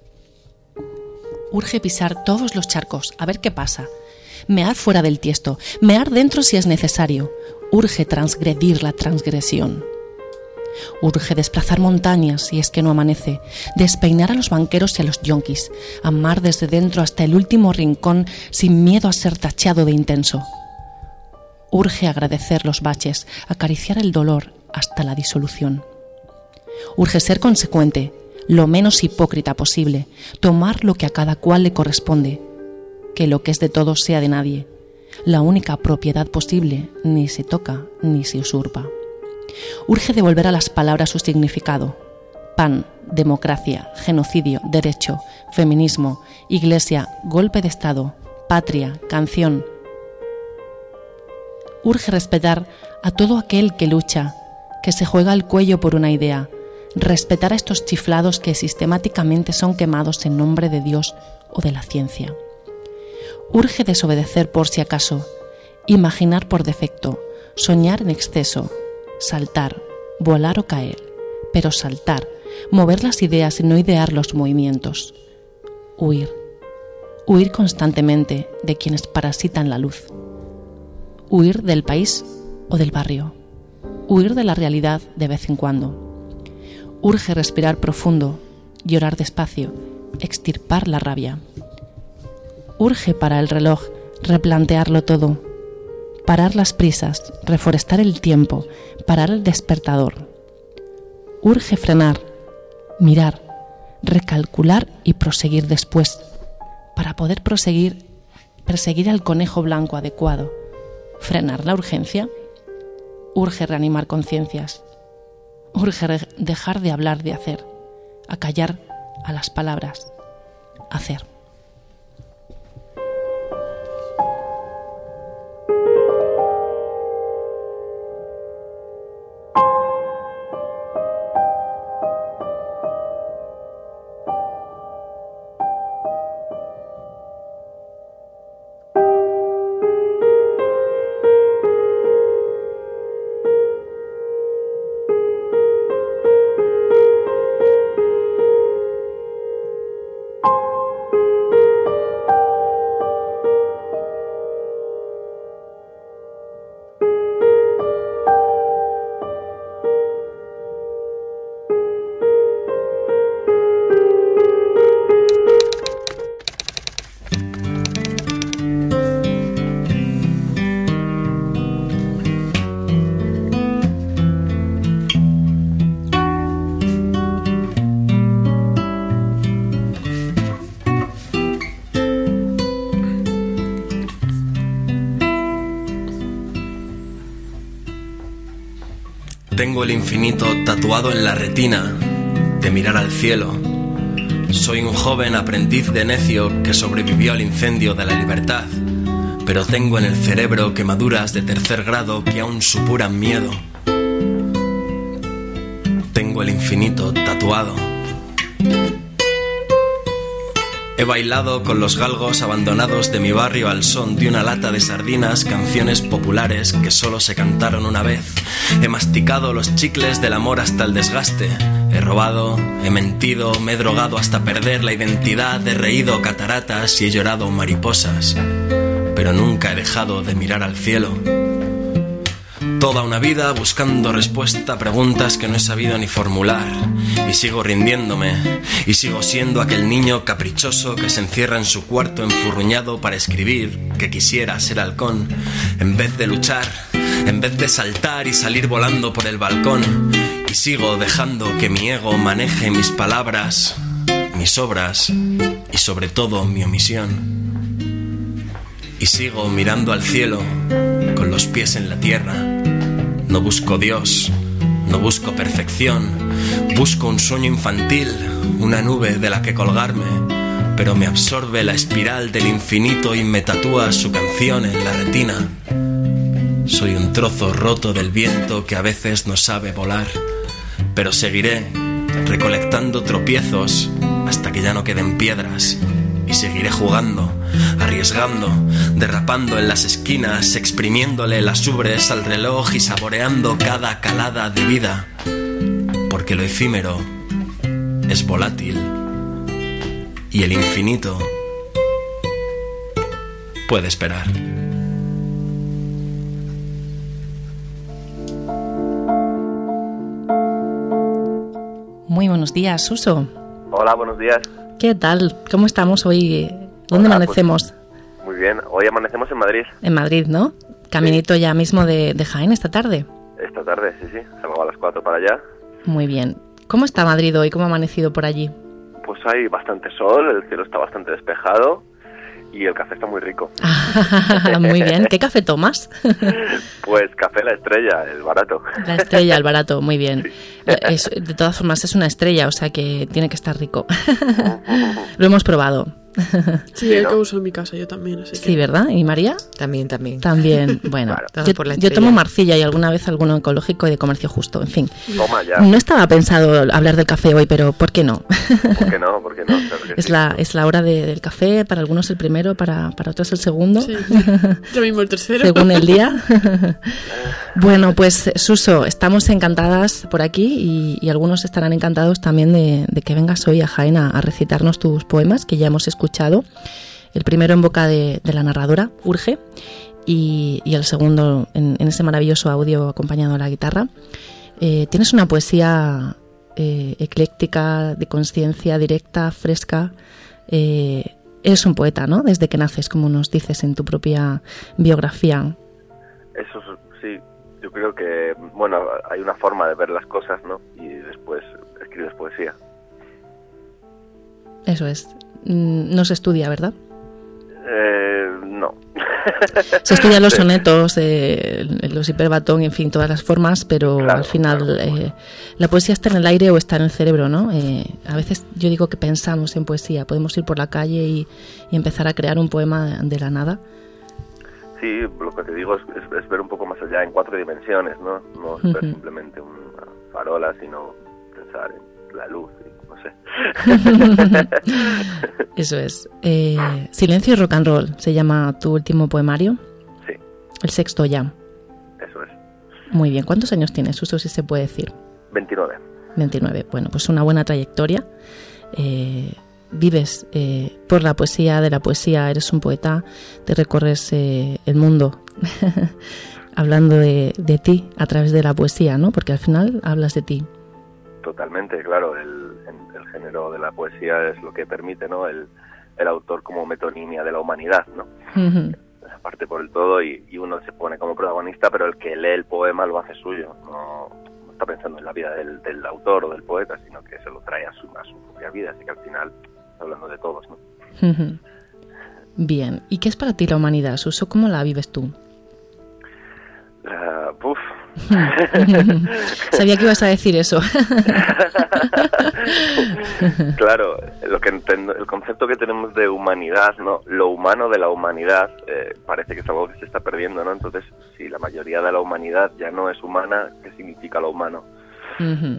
Urge pisar todos los charcos, a ver qué pasa. Mear fuera del tiesto, mear dentro si es necesario. Urge transgredir la transgresión. Urge desplazar montañas si es que no amanece, despeinar a los banqueros y a los yonkis, amar desde dentro hasta el último rincón sin miedo a ser tachado de intenso. Urge agradecer los baches, acariciar el dolor hasta la disolución. Urge ser consecuente, lo menos hipócrita posible, tomar lo que a cada cual le corresponde, que lo que es de todos sea de nadie. La única propiedad posible ni se toca ni se usurpa. Urge devolver a las palabras su significado. Pan, democracia, genocidio, derecho, feminismo, iglesia, golpe de Estado, patria, canción. Urge respetar a todo aquel que lucha, que se juega el cuello por una idea, respetar a estos chiflados que sistemáticamente son quemados en nombre de Dios o de la ciencia. Urge desobedecer por si acaso, imaginar por defecto, soñar en exceso, saltar, volar o caer, pero saltar, mover las ideas y no idear los movimientos. Huir, huir constantemente de quienes parasitan la luz. Huir del país o del barrio. Huir de la realidad de vez en cuando. Urge respirar profundo, llorar despacio, extirpar la rabia. Urge parar el reloj, replantearlo todo, parar las prisas, reforestar el tiempo, parar el despertador. Urge frenar, mirar, recalcular y proseguir después, para poder proseguir, perseguir al conejo blanco adecuado. Frenar la urgencia. Urge reanimar conciencias. Urge re- dejar de hablar de hacer, acallar a las palabras, hacer. Tengo el infinito tatuado en la retina, de mirar al cielo. Soy un joven aprendiz de necio que sobrevivió al incendio de la libertad, pero tengo en el cerebro quemaduras de tercer grado que aún supuran miedo. Tengo el infinito tatuado. He bailado con los galgos abandonados de mi barrio al son de una lata de sardinas, canciones populares que solo se cantaron una vez. He masticado los chicles del amor hasta el desgaste. He robado, he mentido, me he drogado hasta perder la identidad. He reído cataratas y he llorado mariposas, pero nunca he dejado de mirar al cielo. Toda una vida buscando respuesta a preguntas que no he sabido ni formular. Y sigo rindiéndome, y sigo siendo aquel niño caprichoso que se encierra en su cuarto enfurruñado para escribir que quisiera ser halcón. En vez de luchar, en vez de saltar y salir volando por el balcón. Y sigo dejando que mi ego maneje mis palabras, mis obras y sobre todo mi omisión. Y sigo mirando al cielo con los pies en la tierra. No busco Dios, no busco perfección, busco un sueño infantil, una nube de la que colgarme, pero me absorbe la espiral del infinito y me tatúa su canción en la retina. Soy un trozo roto del viento que a veces no sabe volar, pero seguiré recolectando tropiezos hasta que ya no queden piedras. Y seguiré jugando, arriesgando, derrapando en las esquinas, exprimiéndole las ubres al reloj y saboreando cada calada de vida, porque lo efímero es volátil y el infinito puede esperar. Muy buenos días, Suso. Hola, buenos días. ¿Qué tal? ¿Cómo estamos hoy? ¿Dónde Hola, amanecemos? Pues, muy bien, hoy amanecemos en Madrid. En Madrid, ¿no? Caminito sí. Ya mismo de, de Jaén esta tarde. Esta tarde, sí, sí, salgo a las cuatro para allá. Muy bien. ¿Cómo está Madrid hoy? ¿Cómo ha amanecido por allí? Pues hay bastante sol, el cielo está bastante despejado y el café está muy rico. Muy bien. ¿Qué café tomas? Pues café La Estrella, el barato. La Estrella, el barato, muy bien. Sí. Es, de todas formas es una estrella, o sea que tiene que estar rico. Lo hemos probado. Sí, el que uso en mi casa, yo también. Así que... Sí, ¿verdad? ¿Y María? También, también. También, bueno. Claro, yo, por la yo tomo Marcilla y alguna vez alguno ecológico y de comercio justo, en fin. Toma ya. No estaba pensado hablar del café hoy, pero ¿por qué no? ¿Por qué no? ¿Por qué no? Claro que es, sí. la, es la hora de, del café, para algunos el primero, para, para otros el segundo. Sí, yo mismo el tercero. Según el día. Bueno, pues Suso, estamos encantadas por aquí y, y algunos estarán encantados también de, de que vengas hoy a Jaén a, a recitarnos tus poemas que ya hemos escuchado. El primero en boca de, de la narradora, Urge, y, y el segundo en, en ese maravilloso audio acompañado de la guitarra. Eh, tienes una poesía eh, ecléctica, de conciencia directa, fresca. Eh, eres un poeta, ¿no? Desde que naces, como nos dices en tu propia biografía. Eso sí, yo creo que, bueno, hay una forma de ver las cosas, ¿no? Y después escribes poesía. Eso es. No se estudia, ¿verdad? Eh, no. Se estudian los sonetos, eh, los hiperbatón, en fin, todas las formas, pero claro, al final claro. eh, la poesía está en el aire o está en el cerebro, ¿no? Eh, a veces yo digo que pensamos en poesía, podemos ir por la calle y, y empezar a crear un poema de la nada. Sí, lo que te digo es, es, es ver un poco más allá en cuatro dimensiones, ¿no? No es ver uh-huh. simplemente una farola, sino pensar en la luz, y no sé. Eso es. Eh, Silencio y rock and roll se llama tu último poemario. Sí. El sexto ya. Eso es. Muy bien. ¿Cuántos años tienes, Suso, si se puede decir? veintinueve. veintinueve. Bueno, pues una buena trayectoria. Eh, vives eh, por la poesía, de la poesía, eres un poeta, te recorres eh, el mundo hablando de, de ti a través de la poesía, ¿no? Porque al final hablas de ti. Totalmente, claro, el, el género de la poesía es lo que permite, ¿no? El, el autor como metonimia de la humanidad, ¿no? Uh-huh. Aparte por el todo y, y uno se pone como protagonista, pero el que lee el poema lo hace suyo, no, no está pensando en la vida del, del autor o del poeta, sino que se lo trae a su, a su propia vida, así que al final está hablando de todos, ¿no? Uh-huh. Bien, ¿y qué es para ti la humanidad, Suso? ¿Cómo la vives tú? Uh, puf. Sabía que ibas a decir eso. Claro, lo que entiendo, el concepto que tenemos de humanidad, ¿no? Lo humano de la humanidad eh, parece que es algo que se está perdiendo, ¿no? Entonces, si la mayoría de la humanidad ya no es humana, ¿qué significa lo humano? Uh-huh.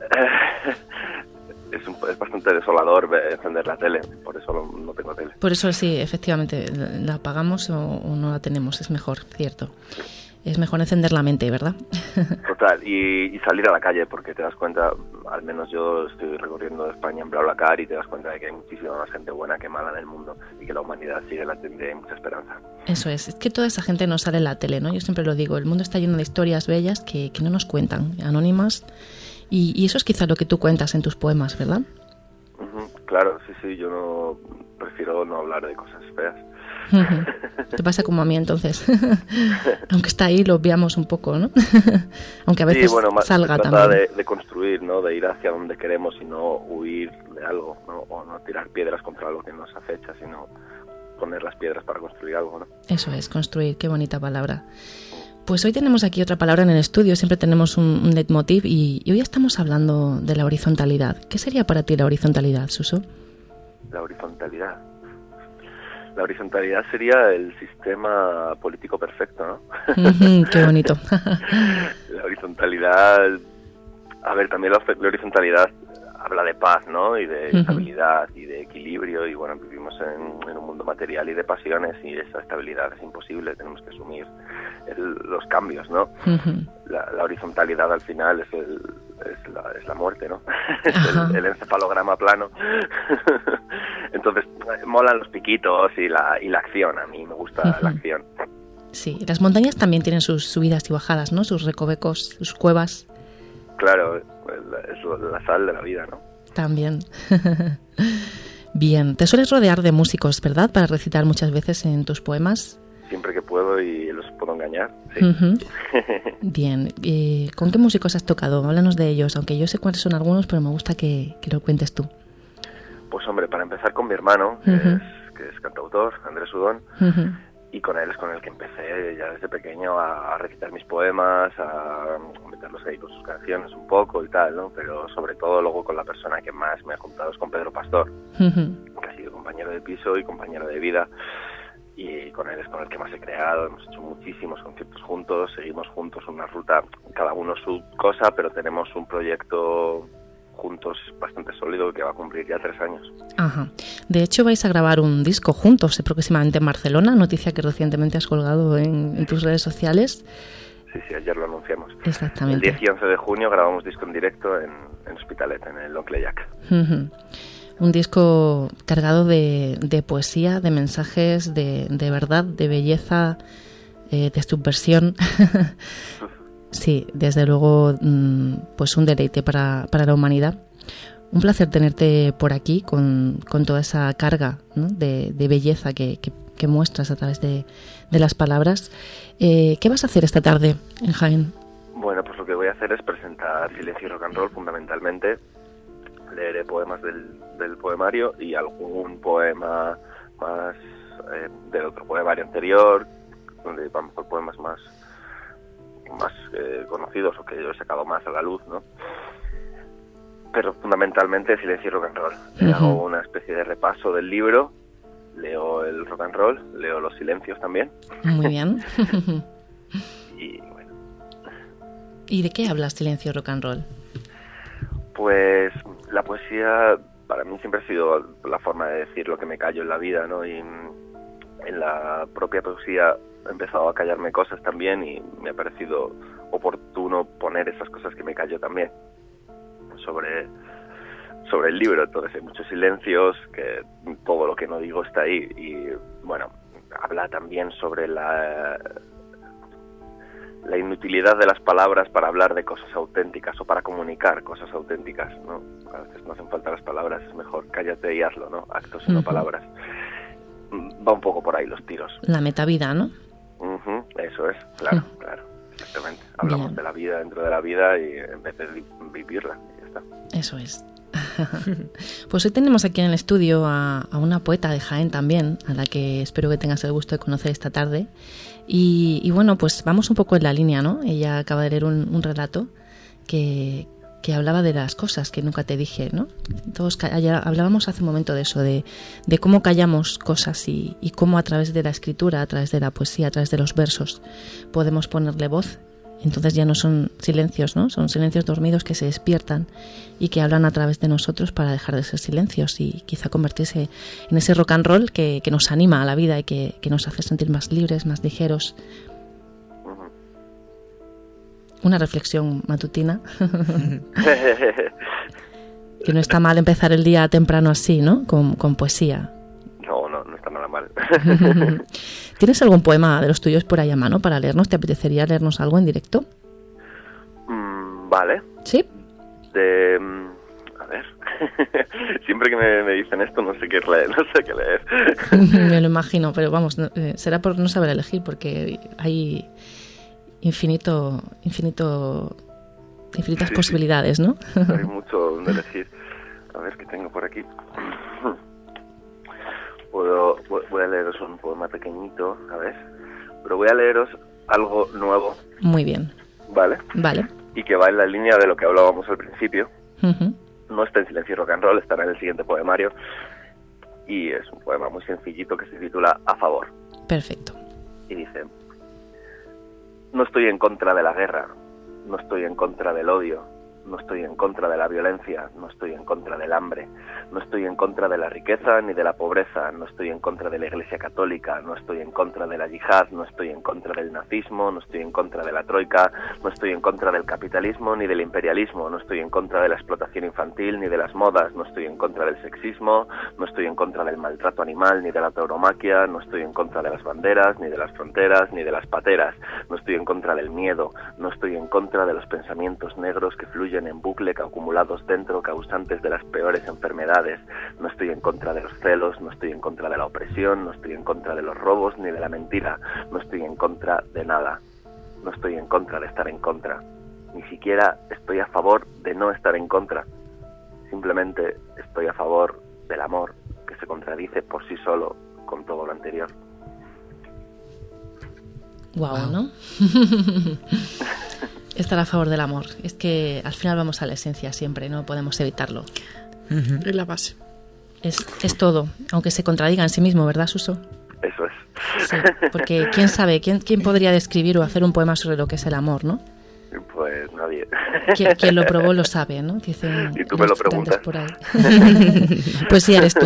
Es, un, es bastante desolador encender la tele, por eso no, no tengo tele. Por eso sí, efectivamente, la apagamos o, o no la tenemos, es mejor, cierto. Es mejor encender la mente, ¿verdad? Total, y, y salir a la calle, porque te das cuenta, al menos yo estoy recorriendo España en BlaBlaCar y te das cuenta de que hay muchísima más gente buena que mala en el mundo y que la humanidad sigue latente y hay mucha esperanza. Eso es, es que toda esa gente no sale en la tele, ¿no? Yo siempre lo digo, el mundo está lleno de historias bellas que, que no nos cuentan, anónimas, y, y eso es quizá lo que tú cuentas en tus poemas, ¿verdad? Uh-huh, claro, sí, sí, yo no prefiero no hablar de cosas feas. Te pasa como a mí entonces. Aunque está ahí lo obviamos un poco, ¿no? Aunque a veces sí, bueno, más salga se trata también de, de construir, ¿no? De ir hacia donde queremos y no huir de algo, ¿no? O no tirar piedras contra algo que nos acecha, sino poner las piedras para construir algo, ¿no? Eso es, construir, qué bonita palabra. Pues hoy tenemos aquí otra palabra en el estudio, siempre tenemos un, un leitmotiv y, y hoy estamos hablando de la horizontalidad. ¿Qué sería para ti la horizontalidad, Suso? La horizontalidad. La horizontalidad sería el sistema político perfecto, ¿no? Uh-huh, qué bonito. La horizontalidad, a ver, también la, la horizontalidad habla de paz, ¿no? Y de uh-huh. estabilidad y de equilibrio y bueno, vivimos en, en un mundo material y de pasiones y esa estabilidad es imposible, tenemos que asumir el, los cambios, ¿no? Uh-huh. La, la horizontalidad al final es el es la, es la muerte, ¿no? Es el, el encefalograma plano. Entonces, molan los piquitos y la, y la acción, a mí me gusta uh-huh. la acción. Sí, las montañas también tienen sus subidas y bajadas, ¿no? Sus recovecos, sus cuevas. Claro, es la sal de la vida, ¿no? También. Bien, te sueles rodear de músicos, ¿verdad? Para recitar muchas veces en tus poemas. Siempre que puedo y los puedo engañar, sí. Uh-huh. Bien, eh, ¿con qué músicos has tocado? Háblanos de ellos, aunque yo sé cuáles son algunos, pero me gusta que, que lo cuentes tú. Pues hombre, para empezar con mi hermano, que, uh-huh. es, que es cantautor, Andrés Udón, uh-huh. y con él es con el que empecé ya desde pequeño a, a recitar mis poemas, a meterlos ahí con sus canciones un poco y tal, ¿no? Pero sobre todo luego con la persona que más me ha juntado es con Pedro Pastor, uh-huh. que ha sido compañero de piso y compañero de vida. Y con él es con el que más he creado, hemos hecho muchísimos conciertos juntos, seguimos juntos una ruta, cada uno su cosa, pero tenemos un proyecto juntos bastante sólido que va a cumplir ya tres años. Ajá. De hecho vais a grabar un disco juntos próximamente en Barcelona, noticia que recientemente has colgado en, en tus redes sociales. Sí, sí, ayer lo anunciamos. Exactamente. El diez y once de junio grabamos disco en directo en, en Hospitalet, en el Oncle Jack. Uh-huh. Un disco cargado de, de poesía, de mensajes, de, de verdad, de belleza, eh, de subversión. sí, desde luego, pues un deleite para, para la humanidad. Un placer tenerte por aquí con, con toda esa carga, ¿no?, de, de belleza que, que, que muestras a través de, de las palabras. Eh, ¿Qué vas a hacer esta tarde en Jaén? Bueno, pues lo que voy a hacer es presentar Silencio y Rock and Roll, fundamentalmente. Leeré poemas del, del poemario y algún poema más eh, del otro poemario anterior, donde a lo mejor poemas más más eh, conocidos o que yo he sacado más a la luz, ¿no? Pero fundamentalmente Silencio y Rock and Roll. Uh-huh. Hago una especie de repaso del libro, leo el rock and roll, leo los silencios también. Muy bien. Y bueno. ¿Y de qué hablas Silencio y Rock and Roll? Pues la poesía para mí siempre ha sido la forma de decir lo que me callo en la vida, ¿no? Y en la propia poesía he empezado a callarme cosas también y me ha parecido oportuno poner esas cosas que me callo también sobre, sobre el libro. Entonces hay muchos silencios, que todo lo que no digo está ahí. Y bueno, habla también sobre la, la inutilidad de las palabras para hablar de cosas auténticas o para comunicar cosas auténticas, ¿no? A veces no hacen falta las palabras, es mejor cállate y hazlo, ¿no? Actos y no palabras. Va un poco por ahí los tiros. La metavida, ¿no? Uh-huh, eso es, claro, uh-huh. claro, exactamente. Hablamos Bien. de la vida dentro de la vida y en vez de vivirla, y ya está. Eso es. Pues hoy tenemos aquí en el estudio a, a una poeta de Jaén también, a la que espero que tengas el gusto de conocer esta tarde. Y, y bueno, pues vamos un poco en la línea, ¿no? Ella acaba de leer un, un relato que... que hablaba de las cosas que nunca te dije, ¿no? Todos ya hablábamos hace un momento de eso, de, de cómo callamos cosas y, y cómo a través de la escritura, a través de la poesía, a través de los versos, podemos ponerle voz. Entonces ya no son silencios, ¿no? Son silencios dormidos que se despiertan y que hablan a través de nosotros para dejar de ser silencios y quizá convertirse en ese rock and roll que, que nos anima a la vida y que, que nos hace sentir más libres, más ligeros. Una reflexión matutina. Que no está mal empezar el día temprano así, ¿no? Con, con poesía. No, no, no está nada mal. ¿Tienes algún poema de los tuyos por ahí a mano para leernos? ¿Te apetecería leernos algo en directo? Mm, vale. ¿Sí? De... A ver... Siempre que me, me dicen esto no sé qué leer, no sé qué leer. Me lo imagino, pero vamos, no, eh, será por no saber elegir, porque hay... infinito, infinito, infinitas sí, posibilidades, ¿no? Hay mucho donde elegir. A ver qué tengo por aquí. Puedo, voy a leeros un poema pequeñito, a ver. Pero voy a leeros algo nuevo. Muy bien. Vale. Vale. Y que va en la línea de lo que hablábamos al principio. Uh-huh. No está en Silencio y Rock and Roll, estará en el siguiente poemario. Y es un poema muy sencillito que se titula A favor. Perfecto. Y dice... No estoy en contra de la guerra, no estoy en contra del odio, no estoy en contra de la violencia, no estoy en contra del hambre, no estoy en contra de la riqueza ni de la pobreza, no estoy en contra de la Iglesia Católica, no estoy en contra de la yihad, no estoy en contra del nazismo, no estoy en contra de la troika, no estoy en contra del capitalismo ni del imperialismo, no estoy en contra de la explotación infantil ni de las modas, no estoy en contra del sexismo, no estoy en contra del maltrato animal ni de la tauromaquia, no estoy en contra de las banderas, ni de las fronteras, ni de las pateras, no estoy en contra del miedo, no estoy en contra de los pensamientos negros que fluyen en bucle acumulados dentro, causantes de las peores enfermedades. No estoy en contra de los celos, no estoy en contra de la opresión, no estoy en contra de los robos ni de la mentira, no estoy en contra de nada, no estoy en contra de estar en contra, ni siquiera estoy a favor de no estar en contra, simplemente estoy a favor del amor que se contradice por sí solo con todo lo anterior. Guau, wow, ¿no? Estar a favor del amor. Es que al final vamos a la esencia siempre, no podemos evitarlo. Uh-huh. Es la base. Es, es todo, aunque se contradiga en sí mismo, ¿verdad, Suso? Eso es. Sí, porque quién sabe, quién, quién podría describir o hacer un poema sobre lo que es el amor, ¿no? Pues nadie. Quien, quien lo probó lo sabe, ¿no? Dicen y tú me lo preguntas. Por ahí. Pues sí, eres tú.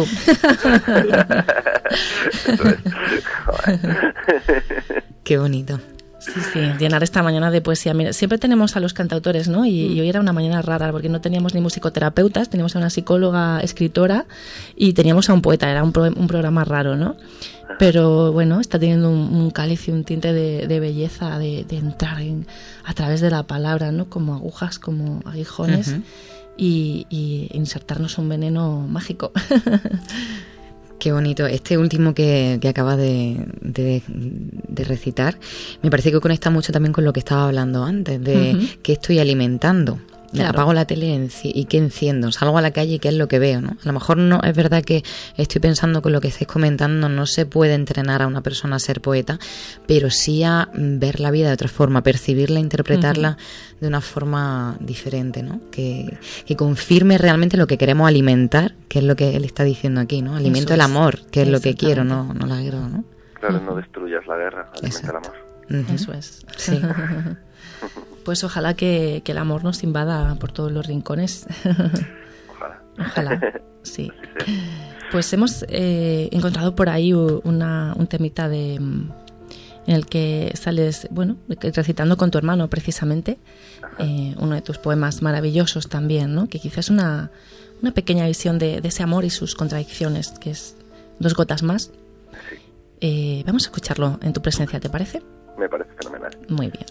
Eso es. Joder. Qué bonito. Sí, sí, llenar esta mañana de poesía. Mira, siempre tenemos a los cantautores, ¿no? Y, y hoy era una mañana rara porque no teníamos ni musicoterapeutas, teníamos a una psicóloga, escritora y teníamos a un poeta. Era un, pro, un programa raro, ¿no? pero bueno, está teniendo un, un cáliz y un tinte de, de belleza, de, de entrar en, a través de la palabra, ¿no? Como agujas, como aguijones, uh-huh. y, y insertarnos un veneno mágico. Qué bonito. Este último que, que acabas de, de, de recitar, me parece que conecta mucho también con lo que estaba hablando antes, de uh-huh. qué estoy alimentando. Claro. Apago la tele y qué enciendo, salgo a la calle y qué es lo que veo, ¿no? A lo mejor no es verdad que estoy pensando con lo que estáis comentando, no se puede entrenar a una persona a ser poeta, pero sí a ver la vida de otra forma, percibirla, interpretarla uh-huh. de una forma diferente, ¿no? Que, que confirme realmente lo que queremos alimentar, que es lo que él está diciendo aquí, ¿no? Alimento el amor, que es lo que quiero, no, no la guerra, ¿no? Claro, no destruyas la guerra, alimenta el amor. Uh-huh. Eso es. Sí. Pues ojalá que, que el amor nos invada por todos los rincones. Ojalá. Ojalá, sí. Pues hemos eh, encontrado por ahí una, un temita de en el que sales, bueno, recitando con tu hermano precisamente, eh, uno de tus poemas maravillosos también, ¿no? Que quizás es una, una pequeña visión de, de ese amor y sus contradicciones, que es Dos gotas más. Eh, vamos a escucharlo en tu presencia, ¿te parece? Me parece fenomenal. Muy bien.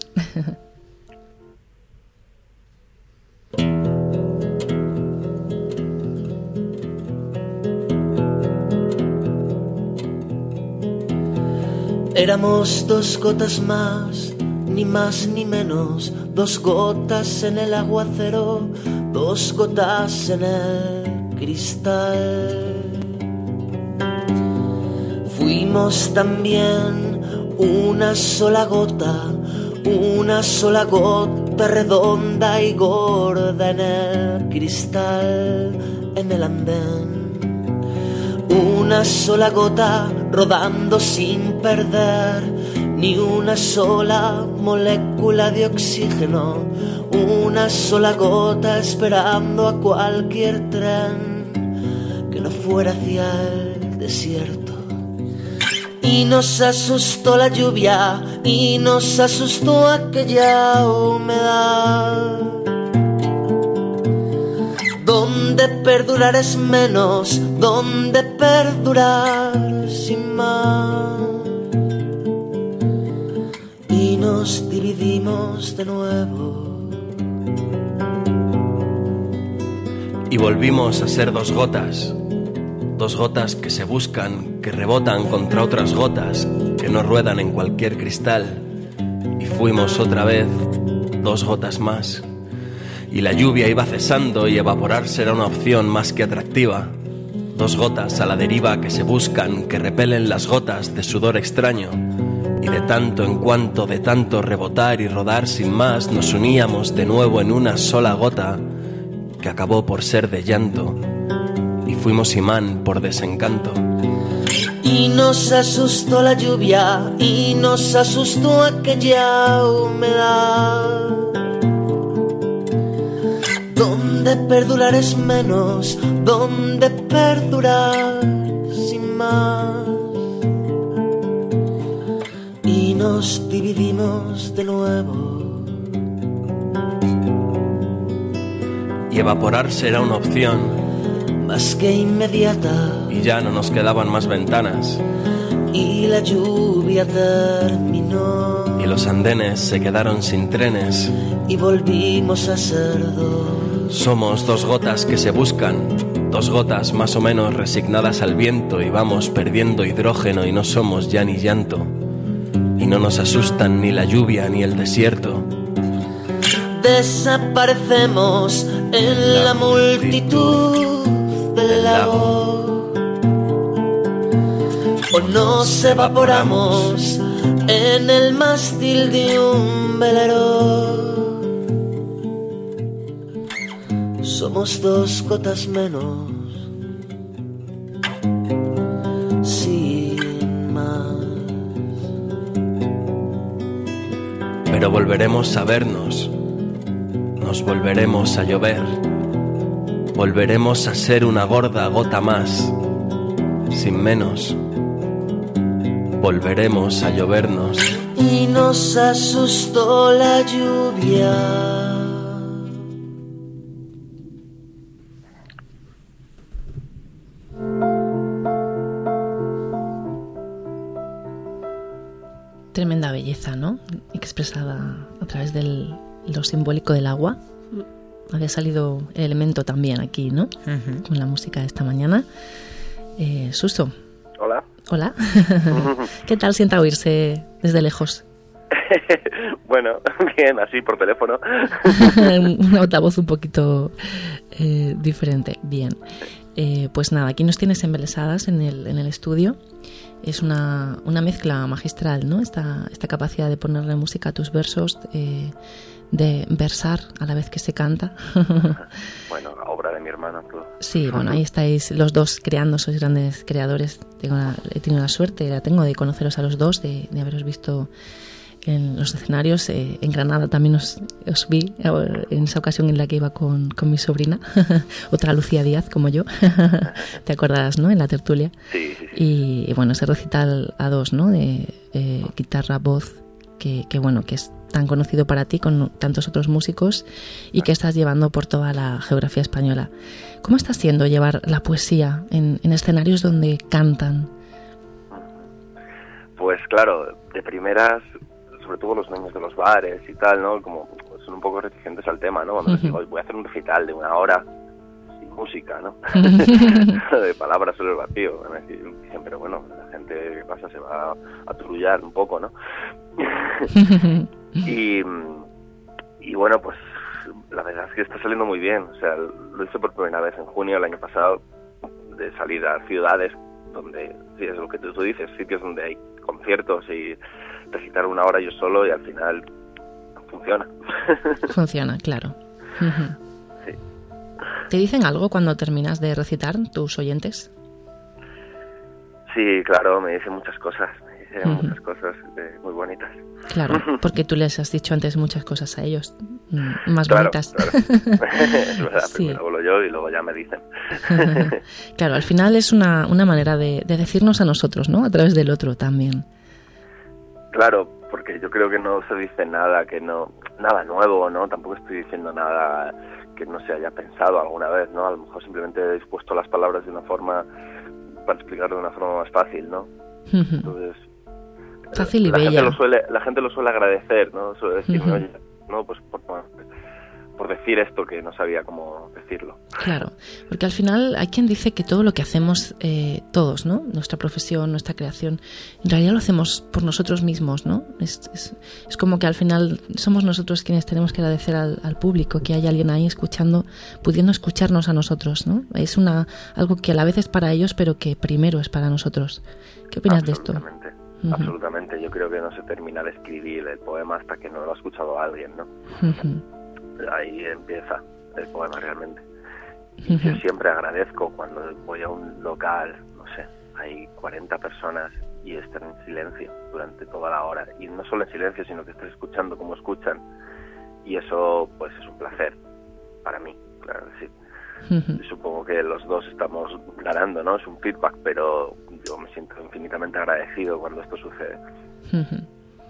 Éramos dos gotas más, ni más ni menos, dos gotas en el aguacero, dos gotas en el cristal. Fuimos también una sola gota, una sola gota redonda y gorda en el cristal, en el andén. Una sola gota rodando sin perder ni una sola molécula de oxígeno. Una sola gota esperando a cualquier tren que no fuera hacia el desierto. Y nos asustó la lluvia y nos asustó aquella humedad, donde perdurar es menos, donde perdurar sin más. Y nos dividimos de nuevo. Y volvimos a ser dos gotas, dos gotas que se buscan, que rebotan contra otras gotas, que no ruedan en cualquier cristal. Y fuimos otra vez dos gotas más. Y la lluvia iba cesando y evaporarse era una opción más que atractiva. Dos gotas a la deriva que se buscan, que repelen las gotas de sudor extraño. Y de tanto en cuanto, de tanto rebotar y rodar sin más, nos uníamos de nuevo en una sola gota que acabó por ser de llanto. Y fuimos imán por desencanto. Y nos asustó la lluvia y nos asustó aquella humedad, donde perdurar es menos, donde perdurar sin más. Y nos dividimos de nuevo. Y evaporarse era una opción más que inmediata. Y ya no nos quedaban más ventanas. Y la lluvia terminó. Y los andenes se quedaron sin trenes. Y volvimos a ser dos. Somos dos gotas que se buscan, dos gotas más o menos resignadas al viento, y vamos perdiendo hidrógeno y no somos ya ni llanto. Y no nos asustan ni la lluvia ni el desierto. Desaparecemos en la, la multitud del lago, o nos evaporamos en el mástil de un velero. Somos dos gotas menos, sin más. Pero volveremos a vernos, nos volveremos a llover, volveremos a ser una gorda gota más, sin menos. Volveremos a llovernos. Y nos asustó la lluvia. tremenda belleza, ¿no? Expresada a través de lo simbólico del agua. Había salido el elemento también aquí, ¿no? Uh-huh. Con la música de esta mañana. Eh, Suso. Hola. Hola. ¿Qué tal sienta oírse desde lejos? Bueno, bien, así por teléfono. Un altavoz un poquito eh, diferente. Bien. Eh, pues nada, aquí nos tienes embelesadas en el, en el estudio. Es una, una mezcla magistral, ¿no? Esta, esta capacidad de ponerle música a tus versos, eh, de versar a la vez que se canta. Bueno, la obra de mi hermano. Tú. Sí, bueno, ahí estáis los dos creando, sois grandes creadores. Tengo la, he tenido la suerte, la tengo de conoceros a los dos, de, de haberos visto en los escenarios. Eh, en Granada también os, os vi en esa ocasión en la que iba con, con mi sobrina, otra Lucía Díaz como yo. ¿Te acuerdas, no? En la tertulia. Sí, sí, sí. Y, y bueno, ese recital a dos, ¿no? De eh, guitarra, voz, que, que bueno, que es tan conocido para ti con tantos otros músicos y que estás llevando por toda la geografía española. ¿Cómo está siendo llevar la poesía en, en escenarios donde cantan? Pues claro, de primeras, sobre todo los niños de los bares y tal, ¿no? Como son un poco reticentes al tema, ¿no? Cuando uh-huh. les digo, voy a hacer un recital de una hora sin música, ¿no? De palabras sobre el vacío. Van a decir, dicen, pero bueno, la gente que pasa se va a turullar un poco, ¿no? y, y bueno, pues la verdad es que está saliendo muy bien. O sea, lo hice por primera vez en junio del año pasado, de salir a ciudades donde, sí, es lo que tú, tú dices, sitios donde hay conciertos y recitar una hora yo solo y al final funciona. Funciona, claro. Uh-huh. Sí. ¿Te dicen algo cuando terminas de recitar, tus oyentes? Sí, claro, me dicen muchas cosas, me dicen uh-huh. muchas cosas eh, muy bonitas. Claro, porque tú les has dicho antes muchas cosas a ellos, más claro, bonitas. Claro, es verdad, sí. Primero hablo yo y luego ya me dicen. Claro, al final es una, una manera de, de decirnos a nosotros, ¿no? A través del otro también. Claro, porque yo creo que no se dice nada que no, nada nuevo, ¿no? Tampoco estoy diciendo nada que no se haya pensado alguna vez, ¿no? A lo mejor simplemente he dispuesto las palabras de una forma para explicarlo de una forma más fácil, ¿no? Entonces, fácil y la bella. Gente lo suele, la gente lo suele agradecer, ¿no? Suele decirme, uh-huh. oye, no, pues por, por decir esto que no sabía cómo decirlo. Claro, porque al final hay quien dice que todo lo que hacemos eh, todos, ¿no? Nuestra profesión, nuestra creación, en realidad lo hacemos por nosotros mismos, ¿no? Es, es, es como que al final somos nosotros quienes tenemos que agradecer al, al público, que hay alguien ahí escuchando, pudiendo escucharnos a nosotros, ¿no? Es una algo que a la vez es para ellos, pero que primero es para nosotros. ¿Qué opinas de esto? Absolutamente, uh-huh. absolutamente. Yo creo que no se termina de escribir el poema hasta que no lo ha escuchado alguien, ¿no? Uh-huh. Ahí empieza el poema realmente. Y uh-huh. yo siempre agradezco cuando voy a un local, no sé, hay cuarenta personas y están en silencio durante toda la hora. Y no solo en silencio, sino que estén escuchando como escuchan. Y eso, pues, es un placer para mí, claro que sí. Uh-huh. Supongo que los dos estamos ganando, ¿no? Es un feedback, pero yo me siento infinitamente agradecido cuando esto sucede. Uh-huh.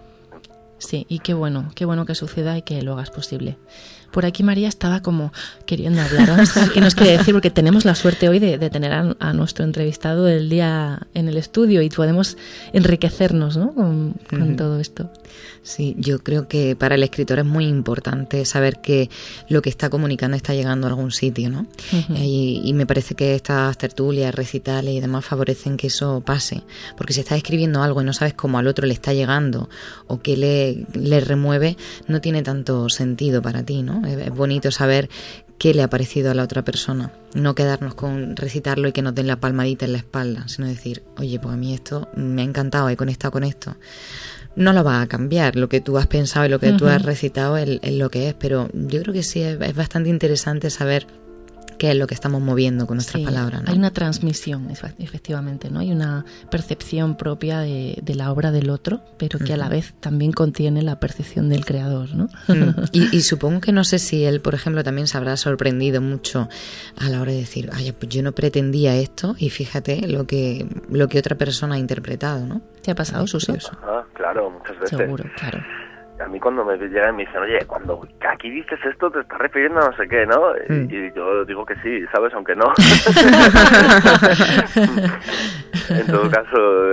Sí, y qué bueno, qué bueno que suceda y que lo hagas posible. Por aquí María estaba como queriendo hablar. Vamos a ver qué nos quiere decir, porque tenemos la suerte hoy de, de tener a, a nuestro entrevistado del día en el estudio y podemos enriquecernos, ¿no? con, con uh-huh. todo esto. Sí, yo creo que para el escritor es muy importante saber que lo que está comunicando está llegando a algún sitio, ¿no? Uh-huh. Y, y me parece que estas tertulias, recitales y demás favorecen que eso pase. Porque si estás escribiendo algo y no sabes cómo al otro le está llegando o qué le, le remueve, no tiene tanto sentido para ti, ¿no? Es, es bonito saber qué le ha parecido a la otra persona. No quedarnos con recitarlo y que nos den la palmadita en la espalda, sino decir, oye, pues a mí esto me ha encantado, he conectado con esto. No lo va a cambiar, lo que tú has pensado y lo que uh-huh. tú has recitado es, es lo que es, pero yo creo que sí es, es bastante interesante saber qué es lo que estamos moviendo con nuestras sí, palabras, ¿no? Hay una transmisión, efectivamente, ¿no? Hay una percepción propia de, de la obra del otro, pero que uh-huh. a la vez también contiene la percepción del creador, ¿no? Uh-huh. y, y supongo que no sé si él, por ejemplo, también se habrá sorprendido mucho a la hora de decir, ay, pues yo no pretendía esto y fíjate lo que lo que otra persona ha interpretado, ¿no? ¿Te ha pasado, Suso? Ah, claro, muchas veces. Seguro, claro. A mí cuando me llegan y me dicen, oye, cuando aquí dices esto te estás refiriendo a no sé qué, ¿no? Mm. Y yo digo que sí, ¿sabes? Aunque no. En todo caso,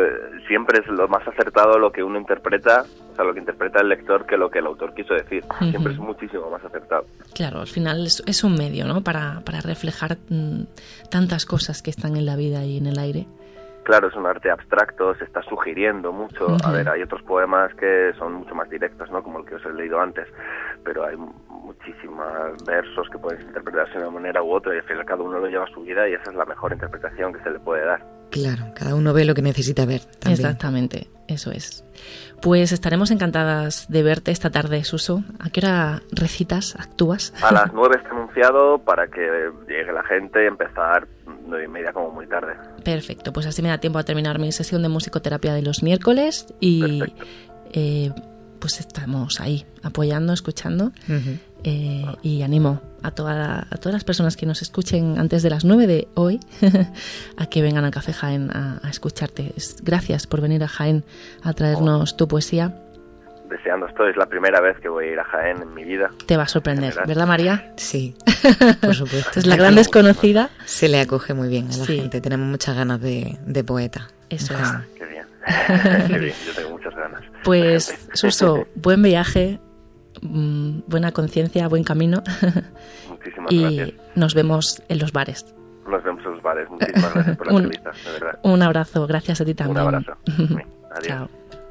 siempre es lo más acertado lo que uno interpreta, o sea, lo que interpreta el lector que lo que el autor quiso decir. Uh-huh. Siempre es muchísimo más acertado. Claro, al final es, es un medio, ¿no? Para, para reflejar mm, tantas cosas que están en la vida y en el aire. Claro, es un arte abstracto, se está sugiriendo mucho. Uh-huh. A ver, hay otros poemas que son mucho más directos, ¿no? Como el que os he leído antes, pero hay muchísimos versos que pueden interpretarse de una manera u otra y al final cada uno lo lleva a su vida y esa es la mejor interpretación que se le puede dar. Claro, cada uno ve lo que necesita ver también. Exactamente, eso es. Pues estaremos encantadas de verte esta tarde, Suso. ¿A qué hora recitas, actúas? A las nueve está anunciado para que llegue la gente y empezar nueve y media como muy tarde. Perfecto, pues así me da tiempo a terminar mi sesión de musicoterapia de los miércoles y eh, pues estamos ahí apoyando, escuchando. Uh-huh. Eh, y animo a, toda la, a todas las personas que nos escuchen antes de las nueve de hoy a que vengan a Café Jaén a, a escucharte. Gracias por venir a Jaén a traernos oh. tu poesía. Deseando esto, es la primera vez que voy a ir a Jaén en mi vida. Te va a sorprender, ¿verdad, María? Sí, por supuesto. Es la gran desconocida. Se le acoge muy bien a la sí. gente, tenemos muchas ganas de, de poeta. Eso ah, es. Qué bien, qué bien, yo tengo muchas ganas. Pues, Suso, buen viaje. Buena conciencia, buen camino. Muchísimas y gracias. Nos vemos en los bares. Nos vemos en los bares. Muchísimas gracias por la un, entrevista, de verdad. Un abrazo, gracias a ti también. Un abrazo. Sí. Adiós. Chao.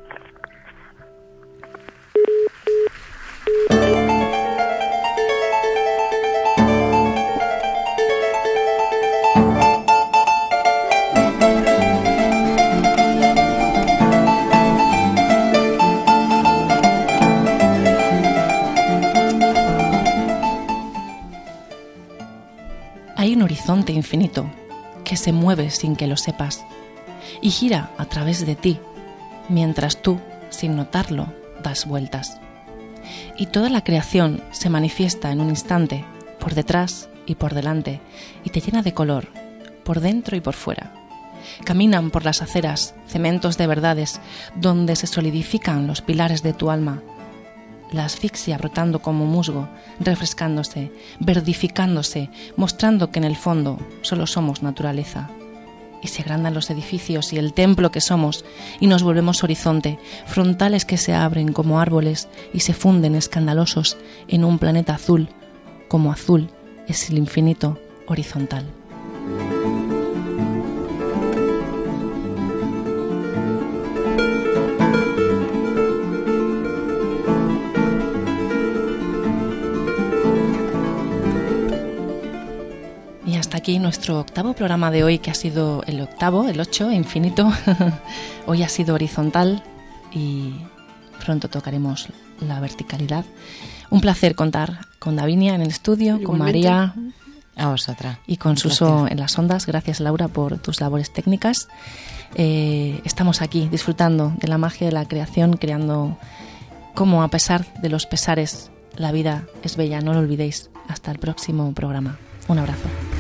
Hay un horizonte infinito que se mueve sin que lo sepas y gira a través de ti, mientras tú, sin notarlo, das vueltas. Y toda la creación se manifiesta en un instante, por detrás y por delante, y te llena de color, por dentro y por fuera. Caminan por las aceras cementos de verdades donde se solidifican los pilares de tu alma. La asfixia brotando como musgo, refrescándose, verdificándose, mostrando que en el fondo solo somos naturaleza. Y se agrandan los edificios y el templo que somos, y nos volvemos horizonte, frontales que se abren como árboles y se funden escandalosos en un planeta azul, como azul es el infinito horizontal. Aquí nuestro octavo programa de hoy, que ha sido el octavo, el ocho, infinito. Hoy ha sido horizontal y pronto tocaremos la verticalidad. Un placer contar con Davinia en el estudio, igualmente, con María a vosotras y con Suso en las ondas. Gracias, Laura, por tus labores técnicas. Eh, estamos aquí disfrutando de la magia de la creación, creando cómo, a pesar de los pesares, la vida es bella. No lo olvidéis. Hasta el próximo programa. Un abrazo.